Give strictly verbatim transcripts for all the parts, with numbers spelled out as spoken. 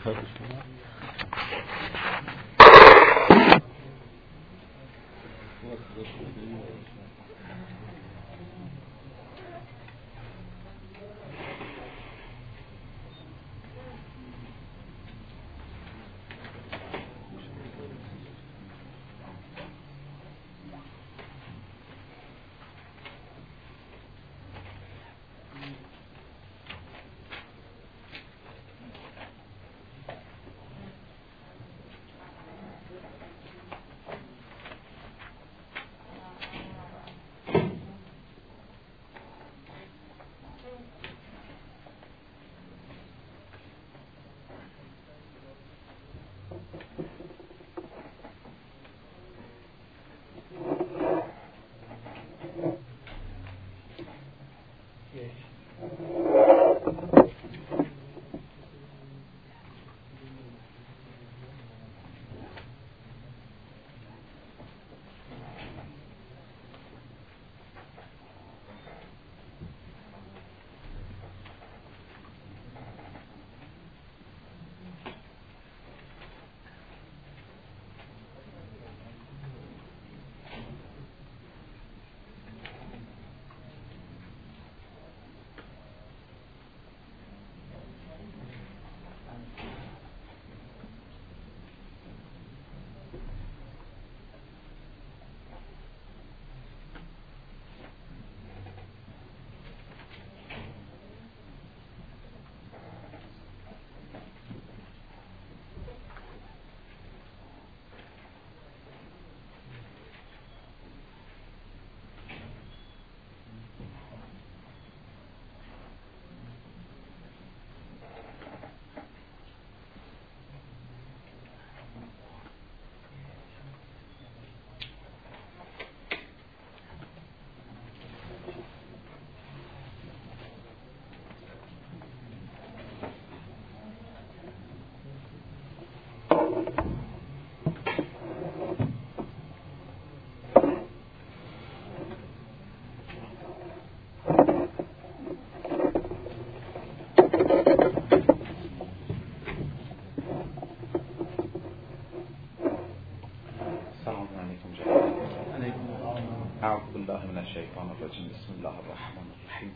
الشیطان الرجیم بسم الله الرحمن الرحیم.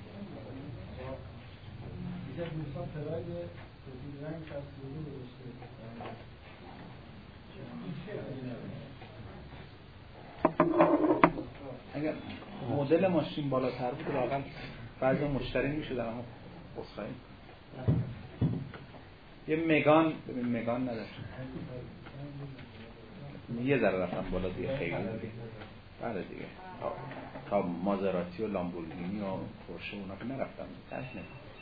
اگر مدل ماشین بالاتر بود واقعا بعضی مشتری میشد اما بسخایی یه مگان ببین مگان نداره یه ذره رفتم بالا دیگه خیلی دیگه بله دیگه تا مازراتی و لامبورگینی و پورشه اونا که نرفتم تشنه.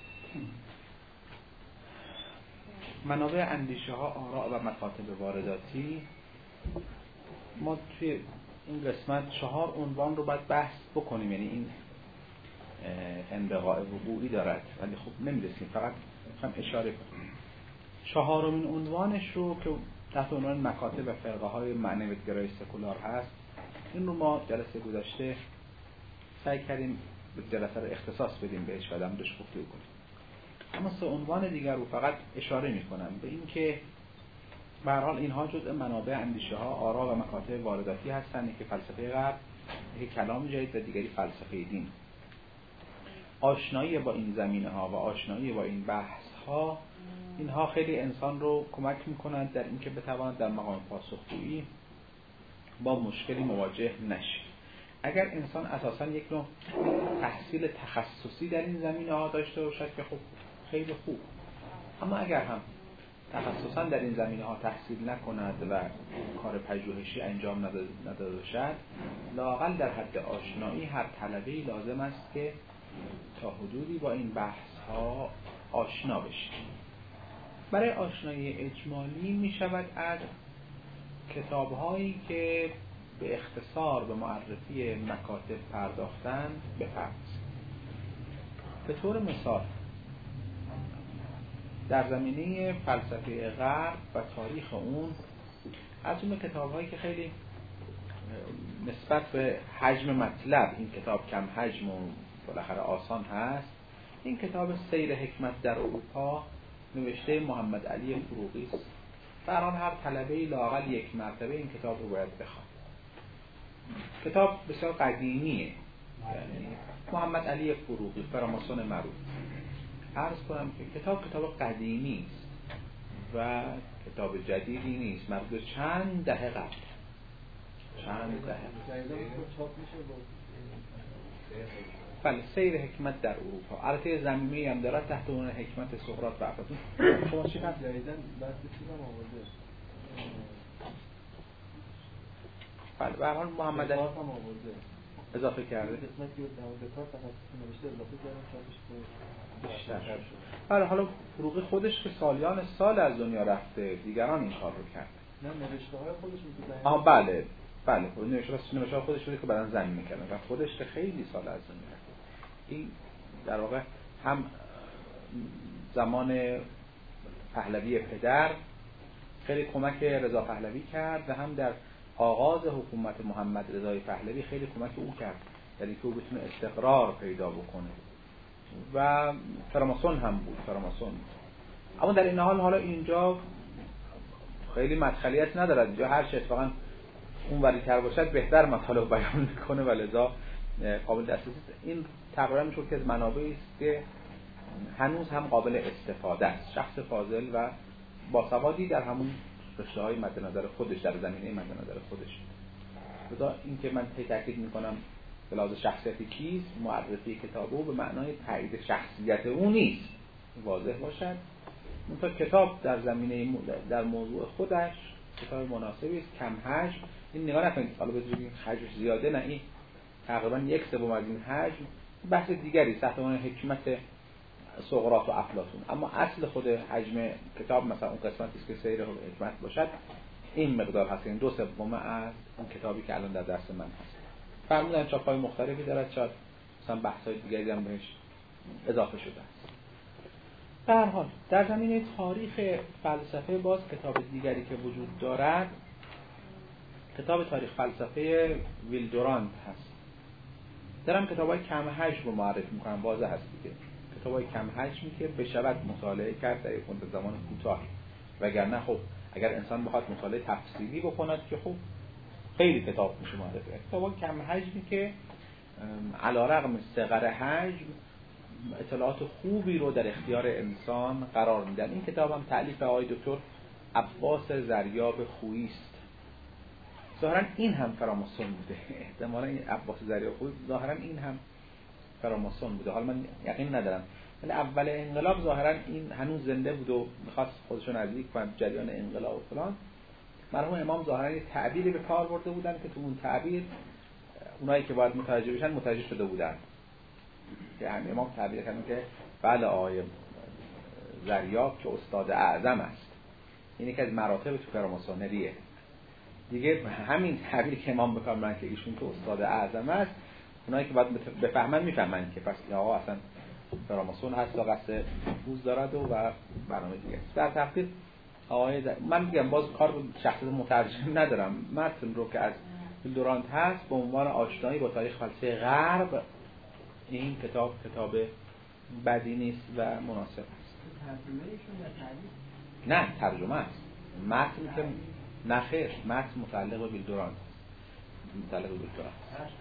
منابع اندیشه ها آراء و مکاتب وارداتی ما توی این قسمت چهار عنوان رو باید بحث بکنیم، یعنی این انبقاء وقوعی دارد ولی خب نمیرسیم، فقط هم اشاره کنیم. چهارمین عنوانش رو که تحت عنوان مکاتب و فرقه های معنویت‌گرای سکولار هست، این رو ما جلسه گذشته سعی کردیم به جلسه رو اختصاص بدیم بهش و دم روش گفتگو کنیم. اما سه عنوان دیگر رو فقط اشاره می‌کنم به این که به هر حال اینها جزء منابع اندیشه ها، آراء و مکاتب وارداتی هستند که فلسفه غرب، یک کلام جدید و دیگری فلسفه دین. آشنایی با این زمینه ها و آشنایی با این بحث ها، اینها خیلی انسان رو کمک می‌کنند در اینکه بتواند در مقام پاسخگویی با مشکلی مواجه نشه. اگر انسان اساساً یک نوع تحصیل تخصصی در این زمینه ها داشته باشد که خب خیلی خوب، اما اگر هم تخصصاً در این زمینه ها تحصیل نکند و کار پژوهشی انجام نداده باشد، لااقل در حد آشنایی هر طلبه‌ای لازم است که تا حدودی با این بحث ها آشنا بشه. برای آشنایی اجمالی می شود از کتاب هایی که به اختصار به معرفی مکاتب پرداختند بپردازیم. به طور مثال در زمینه فلسفه غرب و تاریخ اون، از اون کتاب هایی که خیلی نسبت به حجم مطلب این کتاب کم حجم و بالاخره آسان هست، این کتاب سیر حکمت در اروپا نوشته محمد علی فروغی است. بران هر طلبه‌ای لااقل یک مرتبه این کتاب رو باید بخواد. کتاب بسیار قدیمیه، یعنی محمد علی فروغی، فراماسون معروف. عرض کنم که کتاب کتاب قدیمی است و کتاب جدیدی نیست، مربوط چند دهه قبل. چند دهه. بله، سیر حکمت در اروپا. البته ضمیمه‌ای هم داره تحت عنوان حکمت سقراط و افلاطون. شما چی فهمید؟ جدیداً بحث چیزام آورده. بله، به هر حال محمد علی هم آورده. اضافه کرده. قسمتی رو در دکار تخصصی نوشته اضافه کردن چاپش بیشتر شد. بله، حالا فروغی خودش که سالیان سال از دنیا رفته، دیگران این کار رو کردن. نه، نوشته‌های خودش بود. آها بله، بله، نوشته نوشته خودش بوده که بعداً زمین می‌کردن و خودش که خیلی سال از دنیا رفته. این در واقع هم زمان پهلوی پدر خیلی کمک رضا پهلوی کرد و هم در آغاز حکومت محمد رضای پهلوی خیلی کمک او کرد، یعنی که او بتونه استقرار پیدا بکنه. و فراماسون هم بود، فراماسون. اما در این حال حالا اینجا خیلی مدخلیت ندارد، اینجا هر چه اتفاقا اون وری‌تر باشد بهتر مطالب بیان میکنه و لذا قابل دسترسی است. این تقریبا میشه که از منابعی است که هنوز هم قابل استفاده است. شخص فاضل و باسوادی در همون رشته‌های مد نظر خودش، در زمینه مد نظر خودش. لذا این که من تاکید میکنم به لحاظ شخصیتی کیست، معرفی کتابو به معنای تایید شخصیت او نیست، واضح باشد. اون کتاب در زمینه در موضوع خودش کتاب مناسبی است، کم حجم. این نگاه نکنید حالا بذارید حجمش زیاده، نه، این تقریبا یک سوم از این حجم بحث دیگری تحت عنوان حکمت سقراط و افلاطون. اما اصل خود حجم کتاب مثلا اون قسمتی است که سیر حکمت باشد، این مقدار هست، این دو سوم از اون کتابی که الان در دست من هست. فرمودن چاپ‌های مختلفی دارد، شاید مثلا بحث‌های دیگری هم بهش اضافه شده است. به هر حال در زمینه تاریخ فلسفه باز کتاب دیگری که وجود دارد کتاب تاریخ فلسفه ویلدورانت هست. دارم کتاب‌های کم حجم رو معرفی می‌کنم، واضح هست دیگه. کتاب‌های کم حجمی که بشود مطالعه کرد در یک مدت زمان کوتاه، وگرنه خب اگر انسان بخواد مطالعه تفصیلی بکند که خب خیلی کتاب میشه معرفی. کتاب‌های کم حجمی که علی‌رغم صغر حجم اطلاعات خوبی رو در اختیار انسان قرار میدن. این کتاب هم تألیف آقای دکتر عباس زریاب خویی است. ظاهرا این هم فراماسون بوده، احتمالا این عباس زریاب خویی ظاهرا این هم فراماسون بوده، حالا من یقین ندارم، ولی اول انقلاب ظاهرا این هنوز زنده بود و می‌خواست خودشو نزدیک کنه جریان انقلاب و فلان. مرحوم امام ظاهرا یه تعبیری به کار برده بودن که تو اون تعبیر اونایی که باید متوجه بشن متوجه شده بودن. که همین امام تعبیر کردن که بله آقای زریاب که استاد اعظم است، این یکی از مراتب تو فراماسونریه دیگه. همین تعبیری که امام بکار من که ایشون که استاد اعظم است، اونایی که باید بفهمن میفهمن که پس آقا اصلا فراماسون هست و قصد نفوذ دارد و, و برنامه دیگه است. در تحقیق آقای زر... من میگم باز کار شخصیت مترجم ندارم، متن رو که از ویلدورانت هست به عنوان آشنایی با تاریخ فلسفه غرب، این کتاب کتاب بدی نیست و مناسب است. نه ترجمه است، متن که نه خیر، متن متعلق به ویلدورانت است، متعلق به ویلدورانت است.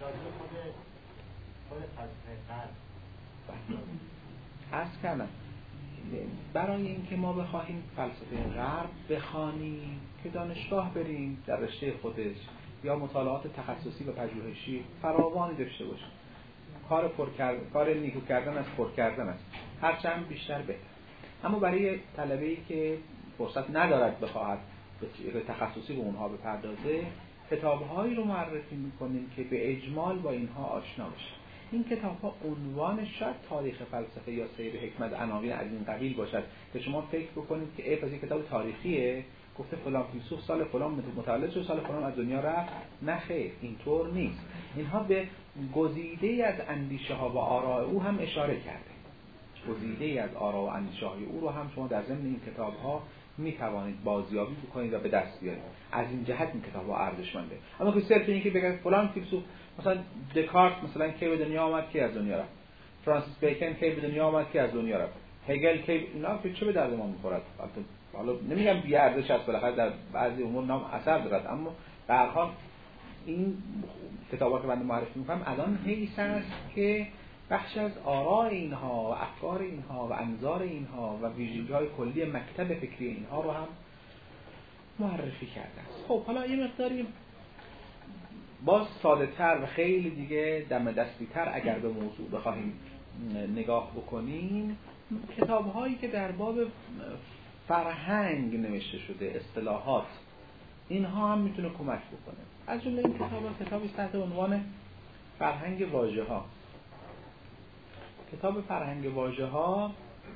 عرض کردم برای اینکه ما بخواهیم فلسفه غرب بخوانیم که دانشگاه بریم در رشته خودش یا مطالعات تخصصی و پژوهشی فراوانی داشته باشیم، کار پر کردن، کار نیکو کردن از پر کردن است، هرچند بیشتر بهتر. اما برای طلبه‌ای که فرصت ندارد بخواهد به تخصصی به اونها بپردازه، کتاب‌هایی رو معرفی می‌کنیم که به اجمال با اینها آشنا بشه. این کتاب‌ها عنوانش شاید تاریخ فلسفه یا سیر حکمت عناوین از این قبیل باشد که شما فکر بکنید که ای پس این کتاب تاریخیه، گفته فلان فیلسوف سال فلان متولد شد، سال فلان از دنیا رفت. نه خیر، اینطور نیست. اینها به گزیده‌ای از اندیشه‌ها و آراء او هم اشاره کرده. گزیده‌ای از آراء و اندیشه‌های او رو هم شما در ضمن این کتاب‌ها می‌توانید بازیابی بکنید و به دست بیارید. از این جهت این کتاب‌ها ارزشمنده. اما که صرف اینکه بگید فلان فیلسوف مثلا دکارت مثلا کی به دنیا آمد، کی از دنیا رفت، فرانسیس بیکن کی به دنیا آمد، کی از دنیا رفت، هگل که اینا که چه به درد ما میخورد؟ حالا نمیگم بی ارزش است، بالاخره در بعضی امور نام اثر دارد، اما به هر حال این کتابا که من معرفی میکنم الان حیث است که بخش از آراء اینها و افکار اینها و انظار اینها و ویژگی‌های کلی مکتب فکری اینها رو هم معرفی کرده است. خب حالا یه مقداری باز ساده تر و خیلی دیگه دم دستی تر اگر به موضوع بخواهیم نگاه بکنیم، کتاب هایی که در باب فرهنگ نوشته شده، اصطلاحات، اینها هم میتونه کمک بکنه. از جمله این کتاب ها کتابی تحت عنوان فرهنگ واژه ها. کتاب فرهنگ واژه ها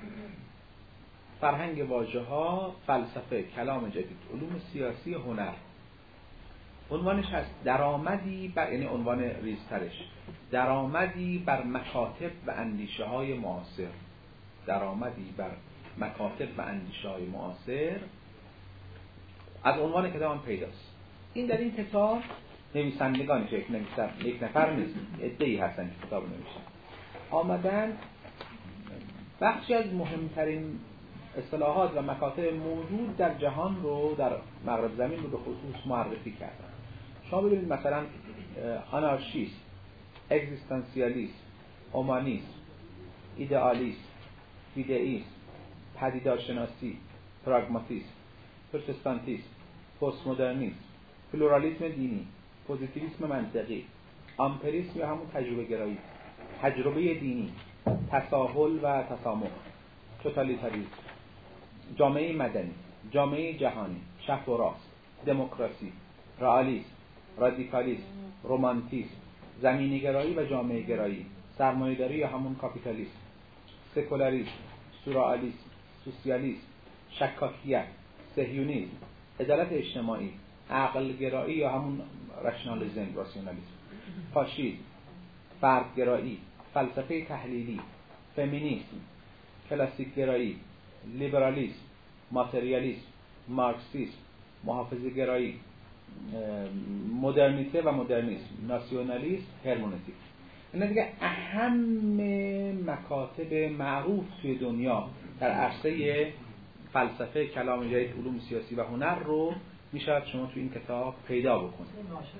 فرهنگ واژه ها فلسفه، کلام جدید، علوم سیاسی، هنر. عنوانش هست درآمدی بر، یعنی عنوان ریزترش، درآمدی بر مکاتب و اندیشه های معاصر. درآمدی بر مکاتب و اندیشه های معاصر از عنوان کتاب هم پیداست. این در این کتاب نویسندگانش یک نویسنده یک نفر نیست، عده‌ای هستن که کتاب نوشتن، آمدن بخشی از مهمترین اصطلاحات و مکاتب موجود در جهان رو، در مغرب زمین رو به خصوص معرفی کردن. شما ببینید مثلا آنارشیسم، اگزیستانسیالیسم، اومانیسم، ایدئالیسم، فیدئیسم، پدیدارشناسی، پراگماتیسم، پروتستانتیسم، پست مدرنیسم، پلورالیسم دینی، پوزیتیویسم منطقی، آمپریسم یا همون تجربه گرایی، تجربه دینی، تساهل و تسامح، توتالیتاریسم، جامعه مدنی، جامعه جهانی، شرق و راست، دموکراسی، رئالیسم، رادیکالیسم، رومانتیسم، زمینی گرایی و جامعه گرایی، سرمایه‌داری یا همون کاپیتالیسم، سکولاریسم، سورئالیسم، سوسیالیسم، شکاکیت، صهیونیسم، عدالت اجتماعی، عقل گرایی یا همون رشنالیسم، راسیونالیسم، فاشیسم، فردگرایی، فلسفه تحلیلی، فمینیسم، کلاسیک گرایی، لیبرالیسم، ماتریالیسم، مارکسیسم، محافظه گرایی، مدرنیته و مدرنیسم، ناسیونالیسم، هرمنوتیک. اینا دیگه اهم مکاتب معروف توی دنیا در عرصه فلسفه، کلام جدید، علوم سیاسی و هنر رو میشود شما توی این کتاب پیدا بکنید.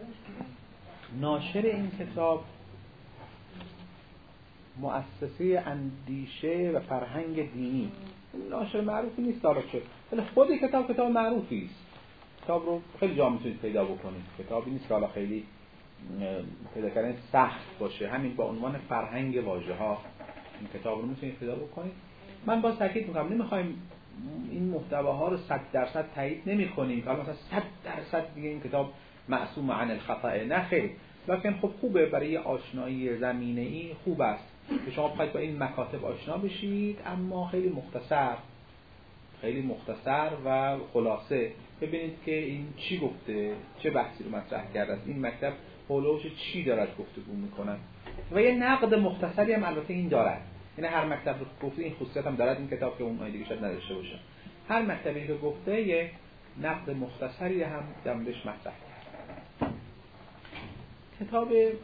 ناشر این کتاب مؤسسه اندیشه و فرهنگ دینی. ناشر معروفی نیست داره چه، ولی خود کتاب کتاب معروفی است. کتاب رو خیلی جا میتونید پیدا بکنید. کتابی نیست که حالا خیلی پیدا کردن سخت باشه. همین با عنوان فرهنگ واژه ها این کتاب رو میتونید پیدا بکنید. من باز تاکید میکنم نمیخوایم این محتواها رو صد درصد تایید نمی‌کنیم. حالا مثلا صد درصد دیگه این کتاب معصوم عن الخطأ، نه خیر. لکن خب خوبه برای آشنایی زمینه‌ای خوب است که شما بخواید با این مکاتب آشنا بشید، اما خیلی مختصر خیلی مختصر و خلاصه ببینید که این چی گفته، چه بحثی رو مطرح کرده است، این مکتب حولوش چی دارد گفتگو میکنن و یه نقد مختصری هم البته این دارد. یعنی هر مکتب رو گفته این خصوصیت هم دارد این کتاب که اون دیگه شاید نداشته باشه. هر مکتبی که گفته یه نقد مختصری هم دمش مطرح کرد. کتاب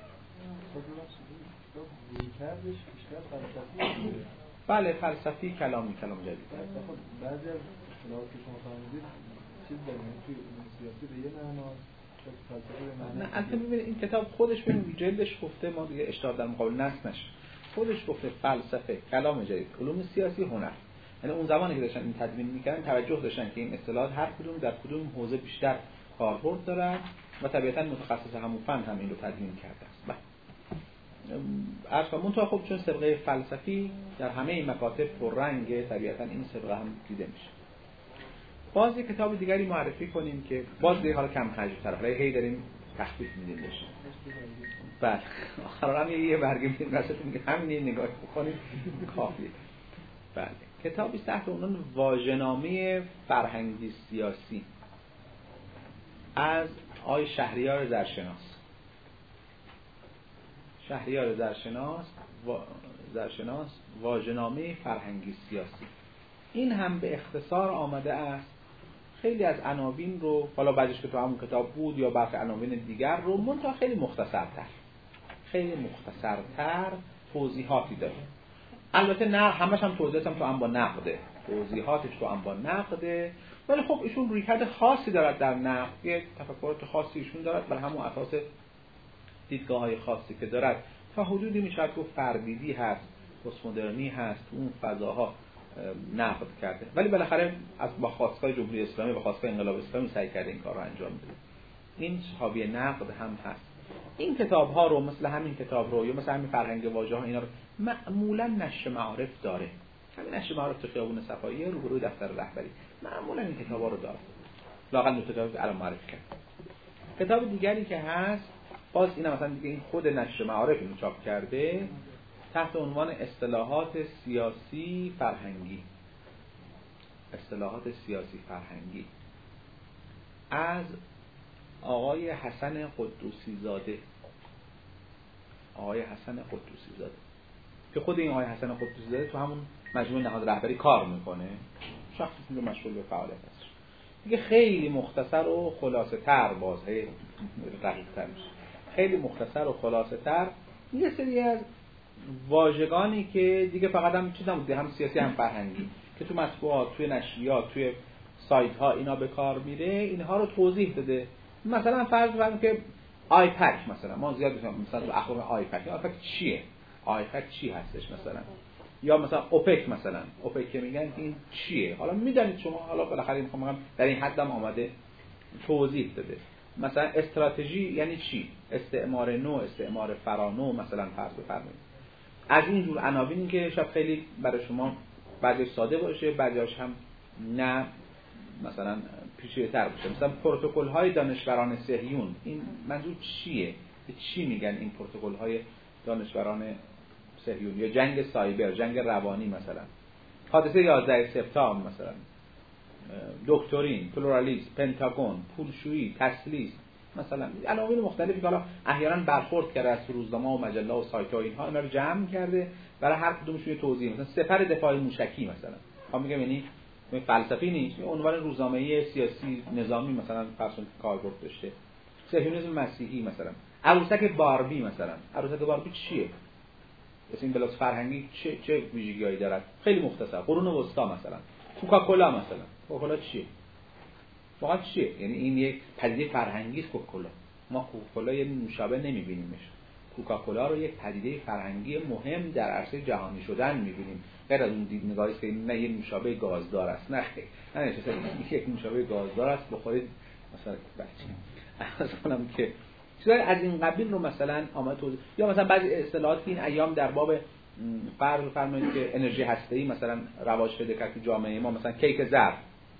بله فلسفی کلامی، کلام جدید. بعضی از اصطلاحاتی که شما فرمودید چیز داریم توی علوم سیاسی به یه معنا، فلسفه به معنا. نه البته ببینید این کتاب خودش ببین جلدش گفته، ما دیگه اشتباه در مقابل نص نشه. خودش گفته فلسفه، کلام جدید، علوم سیاسی، هنر. یعنی اون زمانی که داشتن این تدوین می‌کردن توجه داشتن که این اصطلاحات هر کدوم در کدوم حوزه بیشتر کاربرد دارن و طبیعتاً متخصص همون فن هم این رو تدوین کرده است. اصلا منتها خب چون سابقه فلسفی در همه این مکاتب پررنگه، طبیعتاً این سابقه هم دیده میشه. باز یک کتاب دیگری معرفی کنیم که باز دیگه حالا کم حجم تر، ولی هی داریم تخفیف میدیم بهش. بله آخرا هم یه برگه میدیم واسهتون که همین نگاه بکنید کافیه. بله کتابی تحت عنوان واژه‌نامه فرهنگی سیاسی از آقای شهریار زرشناس. شهریار زرشناس و زرشناس واژه‌نامه فرهنگی سیاسی. این هم به اختصار آمده است خیلی از عناوین رو، حالا بعضیش که تو همون کتاب بود یا برخی عناوین دیگر رو منتها خیلی مختصرتر خیلی مختصرتر توضیحاتی داره. البته نه همش هم توضیحاتم تو انبا نقده، توضیحاتش تو انبا نقده، ولی خب ایشون رویکرد خاصی دارد در نقد، یه تفکرات خاصی ایشون دارد بر همون اساس دیدگاه‌های خاصی که دارد تا حدودی میشه گفت فردیدی هست، پست مدرنی هست، اون فضاها نقد کرده، ولی بالاخره از با خواستگاه جمهوری اسلامی و خواستگاه انقلاب اسلامی سعی کرده این کار رو انجام بده. این حاوی نقد هم هست. این کتاب ها رو مثل همین کتاب رو یا مثل همین فرهنگ واژه ها اینا رو معمولا نشر معارف داره. همین نشر معارف تو خیابون صفایی روبروی دفتر رهبری معمولا این کتاب ها رو داره. لااقل دو کتاب الان معرفی کرد. کتاب دیگری که هست باز اینا مثلا دیگه این خود نشر معارف اینو چاپ کرده تحت عنوان اصطلاحات سیاسی فرهنگی. اصطلاحات سیاسی فرهنگی از آقای حسن قدوسی زاده. آقای حسن قدوسی زاده که خود این آقای حسن قدوسی زاده تو همون مجموعه نهاد رهبری کار میکنه، شخصی که مشغول به فعالیت است. دیگه خیلی مختصر و خلاصه تر باز هی دقیق تر میشه. خیلی مختصر و خلاصه تر یه سری از واژگانی که دیگه فقط هم چیز نبود، هم سیاسی هم فرهنگی که تو مطبوعات، توی نشریات، توی سایت ها اینا به کار میره، اینها رو توضیح داده. مثلا فرض کنیم که آیپک مثلا ما زیاد میگیم مثلا تو اخبار آیپک، آیپک چیه؟ آیپک چی هستش مثلا؟ یا مثلا اوپک مثلا، اوپک که میگن این چیه؟ حالا میدونید شما، حالا بالاخره میخوام بگم در این حدم آمده توضیح داده. مثلا استراتژی یعنی چی؟ استعمار نو، استعمار فرانو مثلا فرض بفرمایید. از این جور عناوینی که شاید خیلی برای شما بعضیش ساده باشه، بعضیش هم نه مثلا پیچیده‌تر باشه. مثلا پروتکل‌های دانشوران صهیون، این منظور چیه؟ به چی میگن این پروتکل‌های دانشوران صهیون؟ یا جنگ سایبر، جنگ روانی مثلا، حادثه یازده سپتامبر مثلا، دکترین، پلورالیسم، پنتاگون، پولشویی، تسلیس مثلا، عناوین مختلفی که حالا احیانا برخورد کرده از روزنامه و مجله و سایت‌ها اینها، اینا رو جمع کرده برای هر کدومش یه توضیح. مثلا سپر دفاع موشکی مثلا، خب میگم یعنی فلسفی نیست، یه عنوان روزنامه‌ای سیاسی نظامی مثلا فرضون کاربرد داشته. صهیونیسم مسیحی مثلا، عروسک باربی مثلا، عروسک باربی چیه؟ این بلاس فرهنگی چه چه ویژگی‌هایی دارد؟ خیلی مختصر. قرون وسطا مثلا، کوکاکولا مثلا، کوکاکولا چیه؟ واقعا چیه؟ یعنی این یک پدیده فرهنگی است کوکاکولا. ما کوکاکولا یه نوشابه نمی‌بینیمش. کوکاکولا رو یک پدیده فرهنگی مهم در عرصه جهانی شدن می‌بینیم. غیر از اون دید نگاهی که نه یه نوشابه گازدار است، نه خیر. نه اصلا یک نوشابه گازدار است بخورید مثلا بچه. مثلا که چیزای از این قبیل رو مثلا آمد توضیح، یا مثلا بعضی اصطلاحاتی این ایام در باب فرض فرمایید که انرژی هسته‌ای مثلا رواج پیدا کرد تو جامعه ما، مثلا کیک زرد.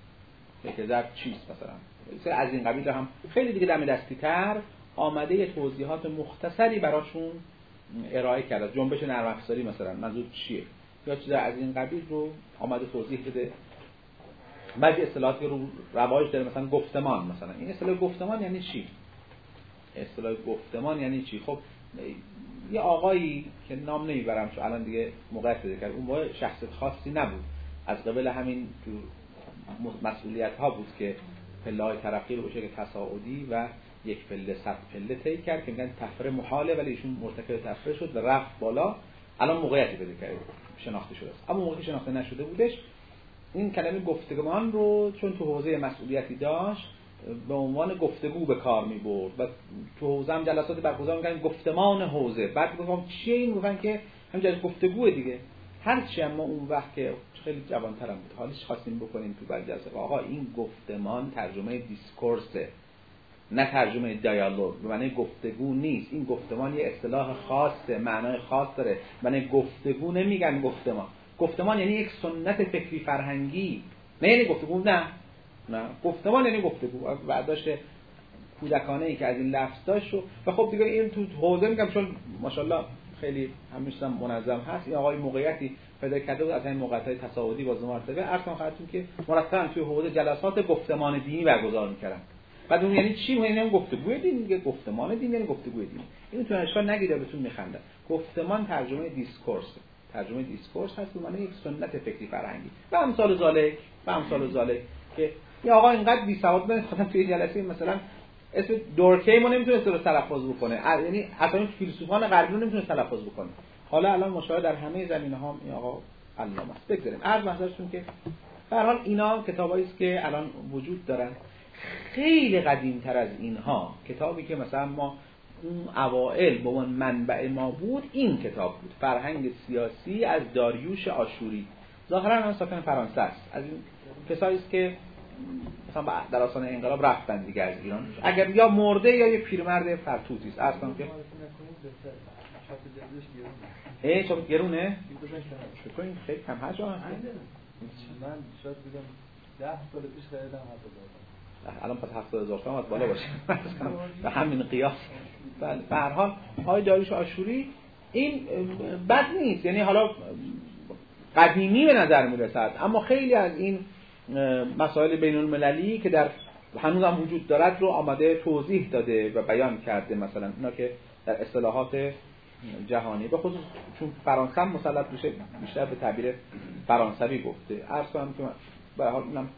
کیک زرد چیست مثلا؟ از این قبیل هم خیلی دیگه دم دستی‌تر آمده یه توضیحات مختصری براشون ارائه کرده. جنبش نرم افزاری مثلا منظور چیه؟ یا چیز از این قبیل رو آمده توضیح بده. بعضی اصطلاحاتی رو رواج داره، مثلا گفتمان مثلا. این اصطلاح گفتمان یعنی چی؟ اصطلاح گفتمان یعنی چی؟ خب یه آقایی که نام نمیبرم چون الان دیگه موقعیت پیدا کرد، اون موقع شخصیت خاصی نبود، از قبل همین تو مسئولیت ها بود که پله‌های ترقی رو به شکل تصاعدی و یک پله صد پله طی کرد که میگن تفره محاله، ولی ایشون مرتکب تفره شد و رفت بالا. الان موقعیتی پیدا کرد، شناخته شده است. اما موقعی شناخته نشده بودش، این کلمه گفتمان رو چون تو حوزه مسئولیتی داشت به عنوان گفتگو به کار می‌برد و تو حوزه هم جلسات برگزار می‌کردن گفتمان حوزه. بعد گفتم چیه این؟ گفتن که همین گفتگوه دیگه. هرچی اما اون وقت که خیلی جوان‌ترم بود حالش خواستیم بکنیم تو بعضی جلسات، آقا این گفتمان ترجمه دیسکورسه نه ترجمه دیالوگ، به معنی گفتگو نیست. این گفتمان یه اصطلاح خاصه، معنای خاص داره. معنی گفتگو نمیگن گفتمان. گفتمان یعنی یک سنت فکری فرهنگی، نه یعنی گفتگو. نه نه گفتمان یعنی گفتگو. برداشت کودکانه ای که از این لفظ داشت و خب دیگه این تو حوزه میگم چون ماشاءالله خیلی همیشه منظم هست، این آقای موقعیتی پیدا کرده بود از این موقعیت‌های تصاعدی باز مرتبه عرض کنم خدمتتون که مرتبا توی حوزه جلسات گفتمان دینی برگزار می‌کردن. بعد اون یعنی چی؟ یعنی گفتگوی دین دیگه. گفتمان دین یعنی گفتگوی دین. اینو تو اشکال نگیره بهتون میخندن. گفتمان ترجمه دیسکورس، ترجمه دیسکورس هست به معنی یک سنت فکری فرهنگی. و امثال ذالک و امثال ذالک که یا آقا اینقدر بی سواد بود خودم توی جلسه مثلا اسم دورکهیم رو نمیتونه رو تلفظ بکنه، یعنی اصلا فیلسوفان غربی رو نمیتونه تلفظ بکنه. حالا الان مشاهده در همه زمینه‌ها این آقا علامه است. بگذاریم عرض محضرتون که به هر حال اینا کتابایی است که الان وجود دارن. خیلی قدیم‌تر از اینها کتابی که مثلا ما اون اوائل به اون منبع ما بود این کتاب بود، فرهنگ سیاسی از داریوش آشوری. ظاهرا هم ساکن فرانسه است. از این کسایی است که مثلا در آستانه انقلاب رفتن دیگه از ایران، اگر یا مرده یا یه پیرمرد فرتوتی است. اصلا که ای چوب گرونه شکر این خیلی کم هست. من شاید بگم ده سال پیش خریدم هفتاد الان پس هفتاد هزار تومان بالا باشه به همین قیاس. بله به هر حال آقای داریوش آشوری این بد نیست، یعنی حالا قدیمی به نظر میرسد اما خیلی از این مسائل بین المللی که در هنوز هم وجود دارد رو آمده توضیح داده و بیان کرده. مثلا اینا که در اصطلاحات جهانی به خصوص چون فرانسه هم مسلط میشه بیشتر به تعبیر فرانسوی گفته. عرض کنم که به هر حال اینم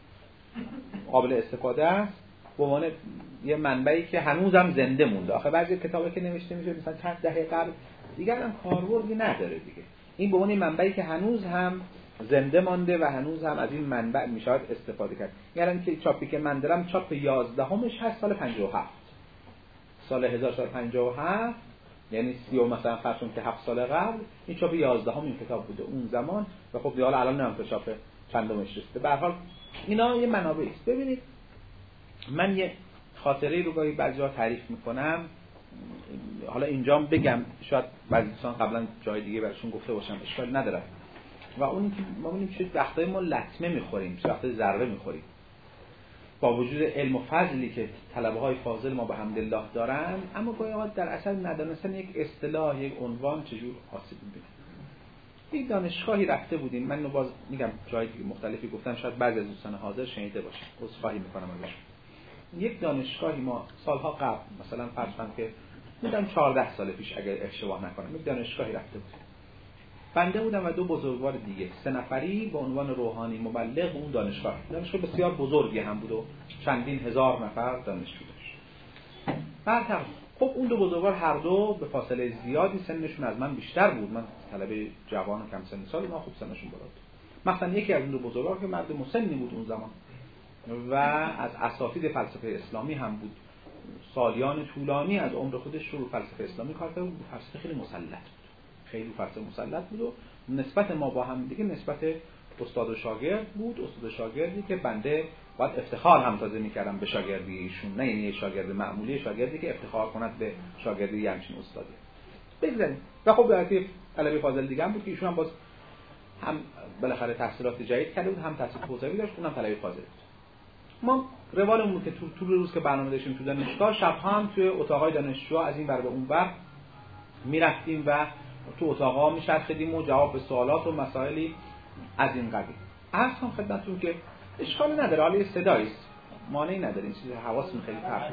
قابل استفاده است به عنوان یه منبعی که هنوزم زنده مونده. آخه بعضی کتابی که نوشته میشه مثلا چند دهه قبل دیگر هم کاربردی نداره دیگه. این به عنوان منبعی که هنوز هم زنده مانده و هنوز هم از این منبع میشه استفاده کرد. یعنی که چاپی که من دارم چاپ یازدهمش هست سال پنجاه و هفت، سال هزار و سیصد و پنجاه و هفت، یعنی سی و مثلا فرضون که هفت سال قبل این چاپ یازدهم این کتاب بوده اون زمان و خب دیگه الان نمیدونم که چاپ چندمش رسیده. به هر حال اینا یه منابعی است. ببینید من یه خاطره رو گاهی بعضی‌ها تعریف میکنم، حالا اینجام بگم، شاید بعضی دوستان قبلا جای دیگه براشون گفته باشم، اشکال نداره. و اون که ما ببینیم چه وقتایی ما لطمه میخوریم، چه وقتایی ضربه میخوریم با وجود علم و فضلی که طلبه‌های فاضل ما به حمدالله دارن، اما گاهی اوقات در اثر ندانستن یک اصطلاح، یک عنوان چجور آسیب می‌بینه. یک دانشگاهی رفته بودیم، من اینو باز میگم جای دیگه مختلفی گفتم، شاید بعضی از دوستان حاضر شنیده باشن، عذرخواهی میکنم ازشون. یک دانشگاهی ما سالها قبل، مثلا فرض کنم که بودم چهارده سال پیش اگر اشتباه نکنم، یک دانشگاهی رفته بودیم. بنده بودم و دو بزرگوار دیگه، سه نفری به عنوان روحانی مبلغ اون دانشگاه. دانشگاه بسیار بزرگی هم بود و چندین هزار نفر دانشجو داشت. بعد خب اون دو بزرگوار هر دو به فاصله زیادی سنشون از من بیشتر بود. من طلبه جوان و کم سن سال، ما خوب سنشون بالا بود. مثلا یکی از اون دو بزرگوار که مرد مسنی بود اون زمان و از اساتید فلسفه اسلامی هم بود، سالیان طولانی از عمر خودش رو فلسفه اسلامی کار کرده بود، فلسفه خیلی مسلط بود، خیلی فلسفه مسلط بود و نسبت ما با هم دیگه نسبت استاد و شاگرد بود. استاد و شاگردی که بنده باید افتخار هم تازه می‌کردم به شاگردی ایشون، نه یعنی شاگرد معمولی، شاگردی که افتخار کند به شاگردی همچین استادی. بگذاریم و خب البته طلبه فاضل دیگه هم بود که ایشون هم باز هم بالاخره تحصیلات جدید کرده بود، هم تحصیل حوزوی داشت، اونم طلبه فاضل بود. ما روالمون بود که تو طول روز که برنامه داشتیم تو دانشگاه، شب‌ها هم توی اتاقای دانشجوها از این ور به اون ور می‌رفتیم و تو اتاقا می‌چرخیدیم و جواب به سوالات و مسائلی از این قبیل. عرض کنم خدمتتون که اشکالی نداره، حالا صدایی است، مانعی نداره، این چیز حواستون خیلی پرت.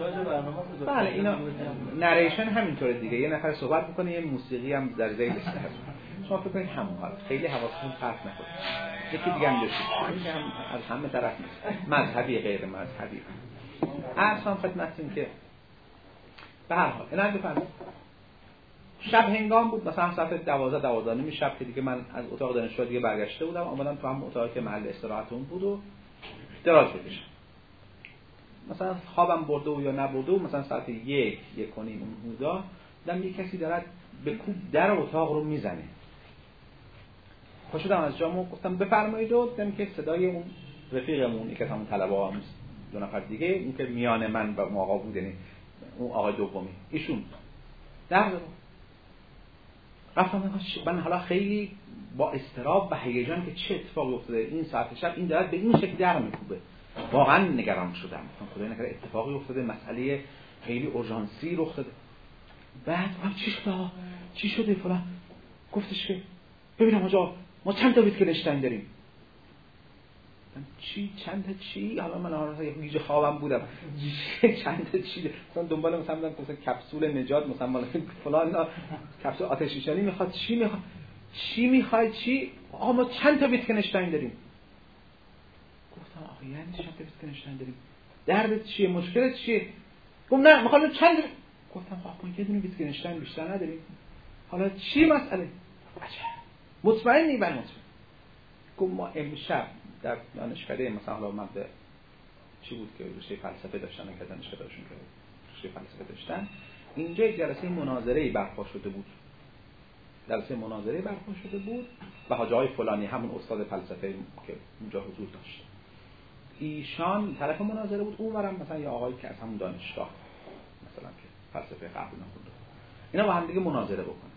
بله اینا نریشن همینطوره دیگه، یه نفر صحبت می‌کنه یه موسیقی هم در ذیلش هست. شما فکر کنید همون حال خیلی حواستون پرت نکنه. یکی دیگه هم داشتید که هم از همه طرف نیست، مذهبی غیر مذهبی. عرض کنم خدمتتون که به هر حال اینا بفرمایید. شب هنگام بود، مثلا ساعت دوازده دوازده و نیم شب که دیگه من از اتاق دانشجو دیگه برگشته بودم، اومدم تو هم اتاقی که محل استراحتم بود و دراز بکشم. مثلا خوابم برده و یا نبرده و مثلا ساعت یک یک و نیم اون حدودا دیدم یه کسی داره به کوب در اتاق رو میزنه. پاشدم از جامو گفتم بفرمایید و دیدم که صدای اون رفیقمون، یک از همون طلبه‌ها هم دو نفر دیگه، اون که میان من و اون آقا بود، یعنی اون آقای دومی، ایشون در زد. رفتم من حالا خیلی با اضطراب و هیجان که چه اتفاقی افتاده این ساعت شب، این داره به این شکل در میکوبه. واقعا نگران شدم، گفتم خدای نکنه اتفاقی افتاده، مسئله خیلی اورژانسی رخ داده. بعد گفتم چی شده؟ چی شده فلان؟ گفتش که ببینم آقا ما چند تا ویتگنشتاین داریم. چی چند تا چی؟ حالا من آره یه گیج خوابم بودم. چند تا چی؟ مثلا دنبال مثلا بودم مثلا کپسول نجات، مثلا فلان کپسول آتش نشانی میخواد، چی میخواد؟ چی میخواد چی؟ آقا ما چند تا ویتگنشتاین داریم. گفتم آقا یعنی چند تا ویتگنشتاین داریم؟ دردت چیه؟ مشکلت چیه؟ گفت نه میخوام چند. گفتم آقا ما یه دونه ویتگنشتاین بیشتر نداریم. حالا چی مسئله؟ عجب مطمئنی؟ بله مطمئن. گفت ما امشب در دانشکده مثلا حالا من به چی بود که رشته فلسفه داشتن که دانشکدهشون که رشته فلسفه داشتن، اینجا جلسه مناظره‌ای برپا شده بود. جلسه مناظره‌ای برپا شده بود و حاج آقای فلانی همون استاد فلسفه که اونجا حضور داشت، ایشان طرف مناظره بود، اونورم مثلا یه آقایی که از همون دانشگاه مثلا که فلسفه قبل نخونده، اینا با هم دیگه مناظره بکنن.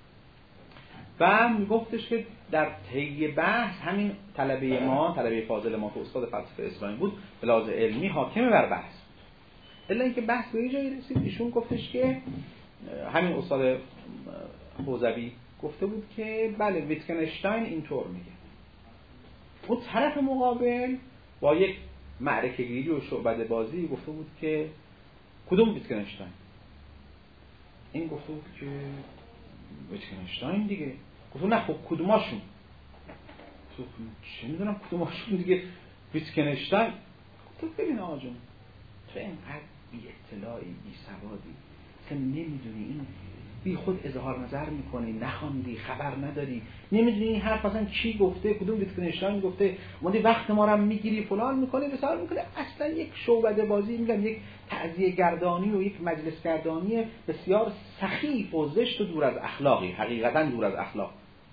و میگفتش که در طی بحث همین طلبه ما، طلبه فاضل ما که استاد فلسفه اسلامی بود، به لحاظ علمی حاکم بر بحث بود. الا اینکه بحث به یه جایی رسید ایشون گفتش که همین استاد حوزوی گفته بود که بله ویتکنشتاین اینطور میگه. اون طرف مقابل با یک معرکه گیری و شعبده بازی گفته بود که کدوم ویتکنشتاین؟ این گفته بود که ویتکنشتاین دیگه. گفت نه خب کدوماشون؟ تو چه میدونم کدوماشون دیگه ویتکنشتاین. گفت ببین آقا جون تو اینقدر بی اطلاعی بی سوادی که نمیدونی، این بی خود اظهار نظر میکنی، نخوندی، خبر نداری، نمیدونی این حرف اصلا کی گفته، کدوم ویتکنشتاین گفته، اومدی وقت ما رو هم میگیری فلان میکنی بسار میکنی. اصلا یک شعبده بازی، میگم یک تعزیه گردانی و یک مجلس گردانی بسیار سخیف و زشت و دور از اخلاقی، حقیقتا دور از اخلاق.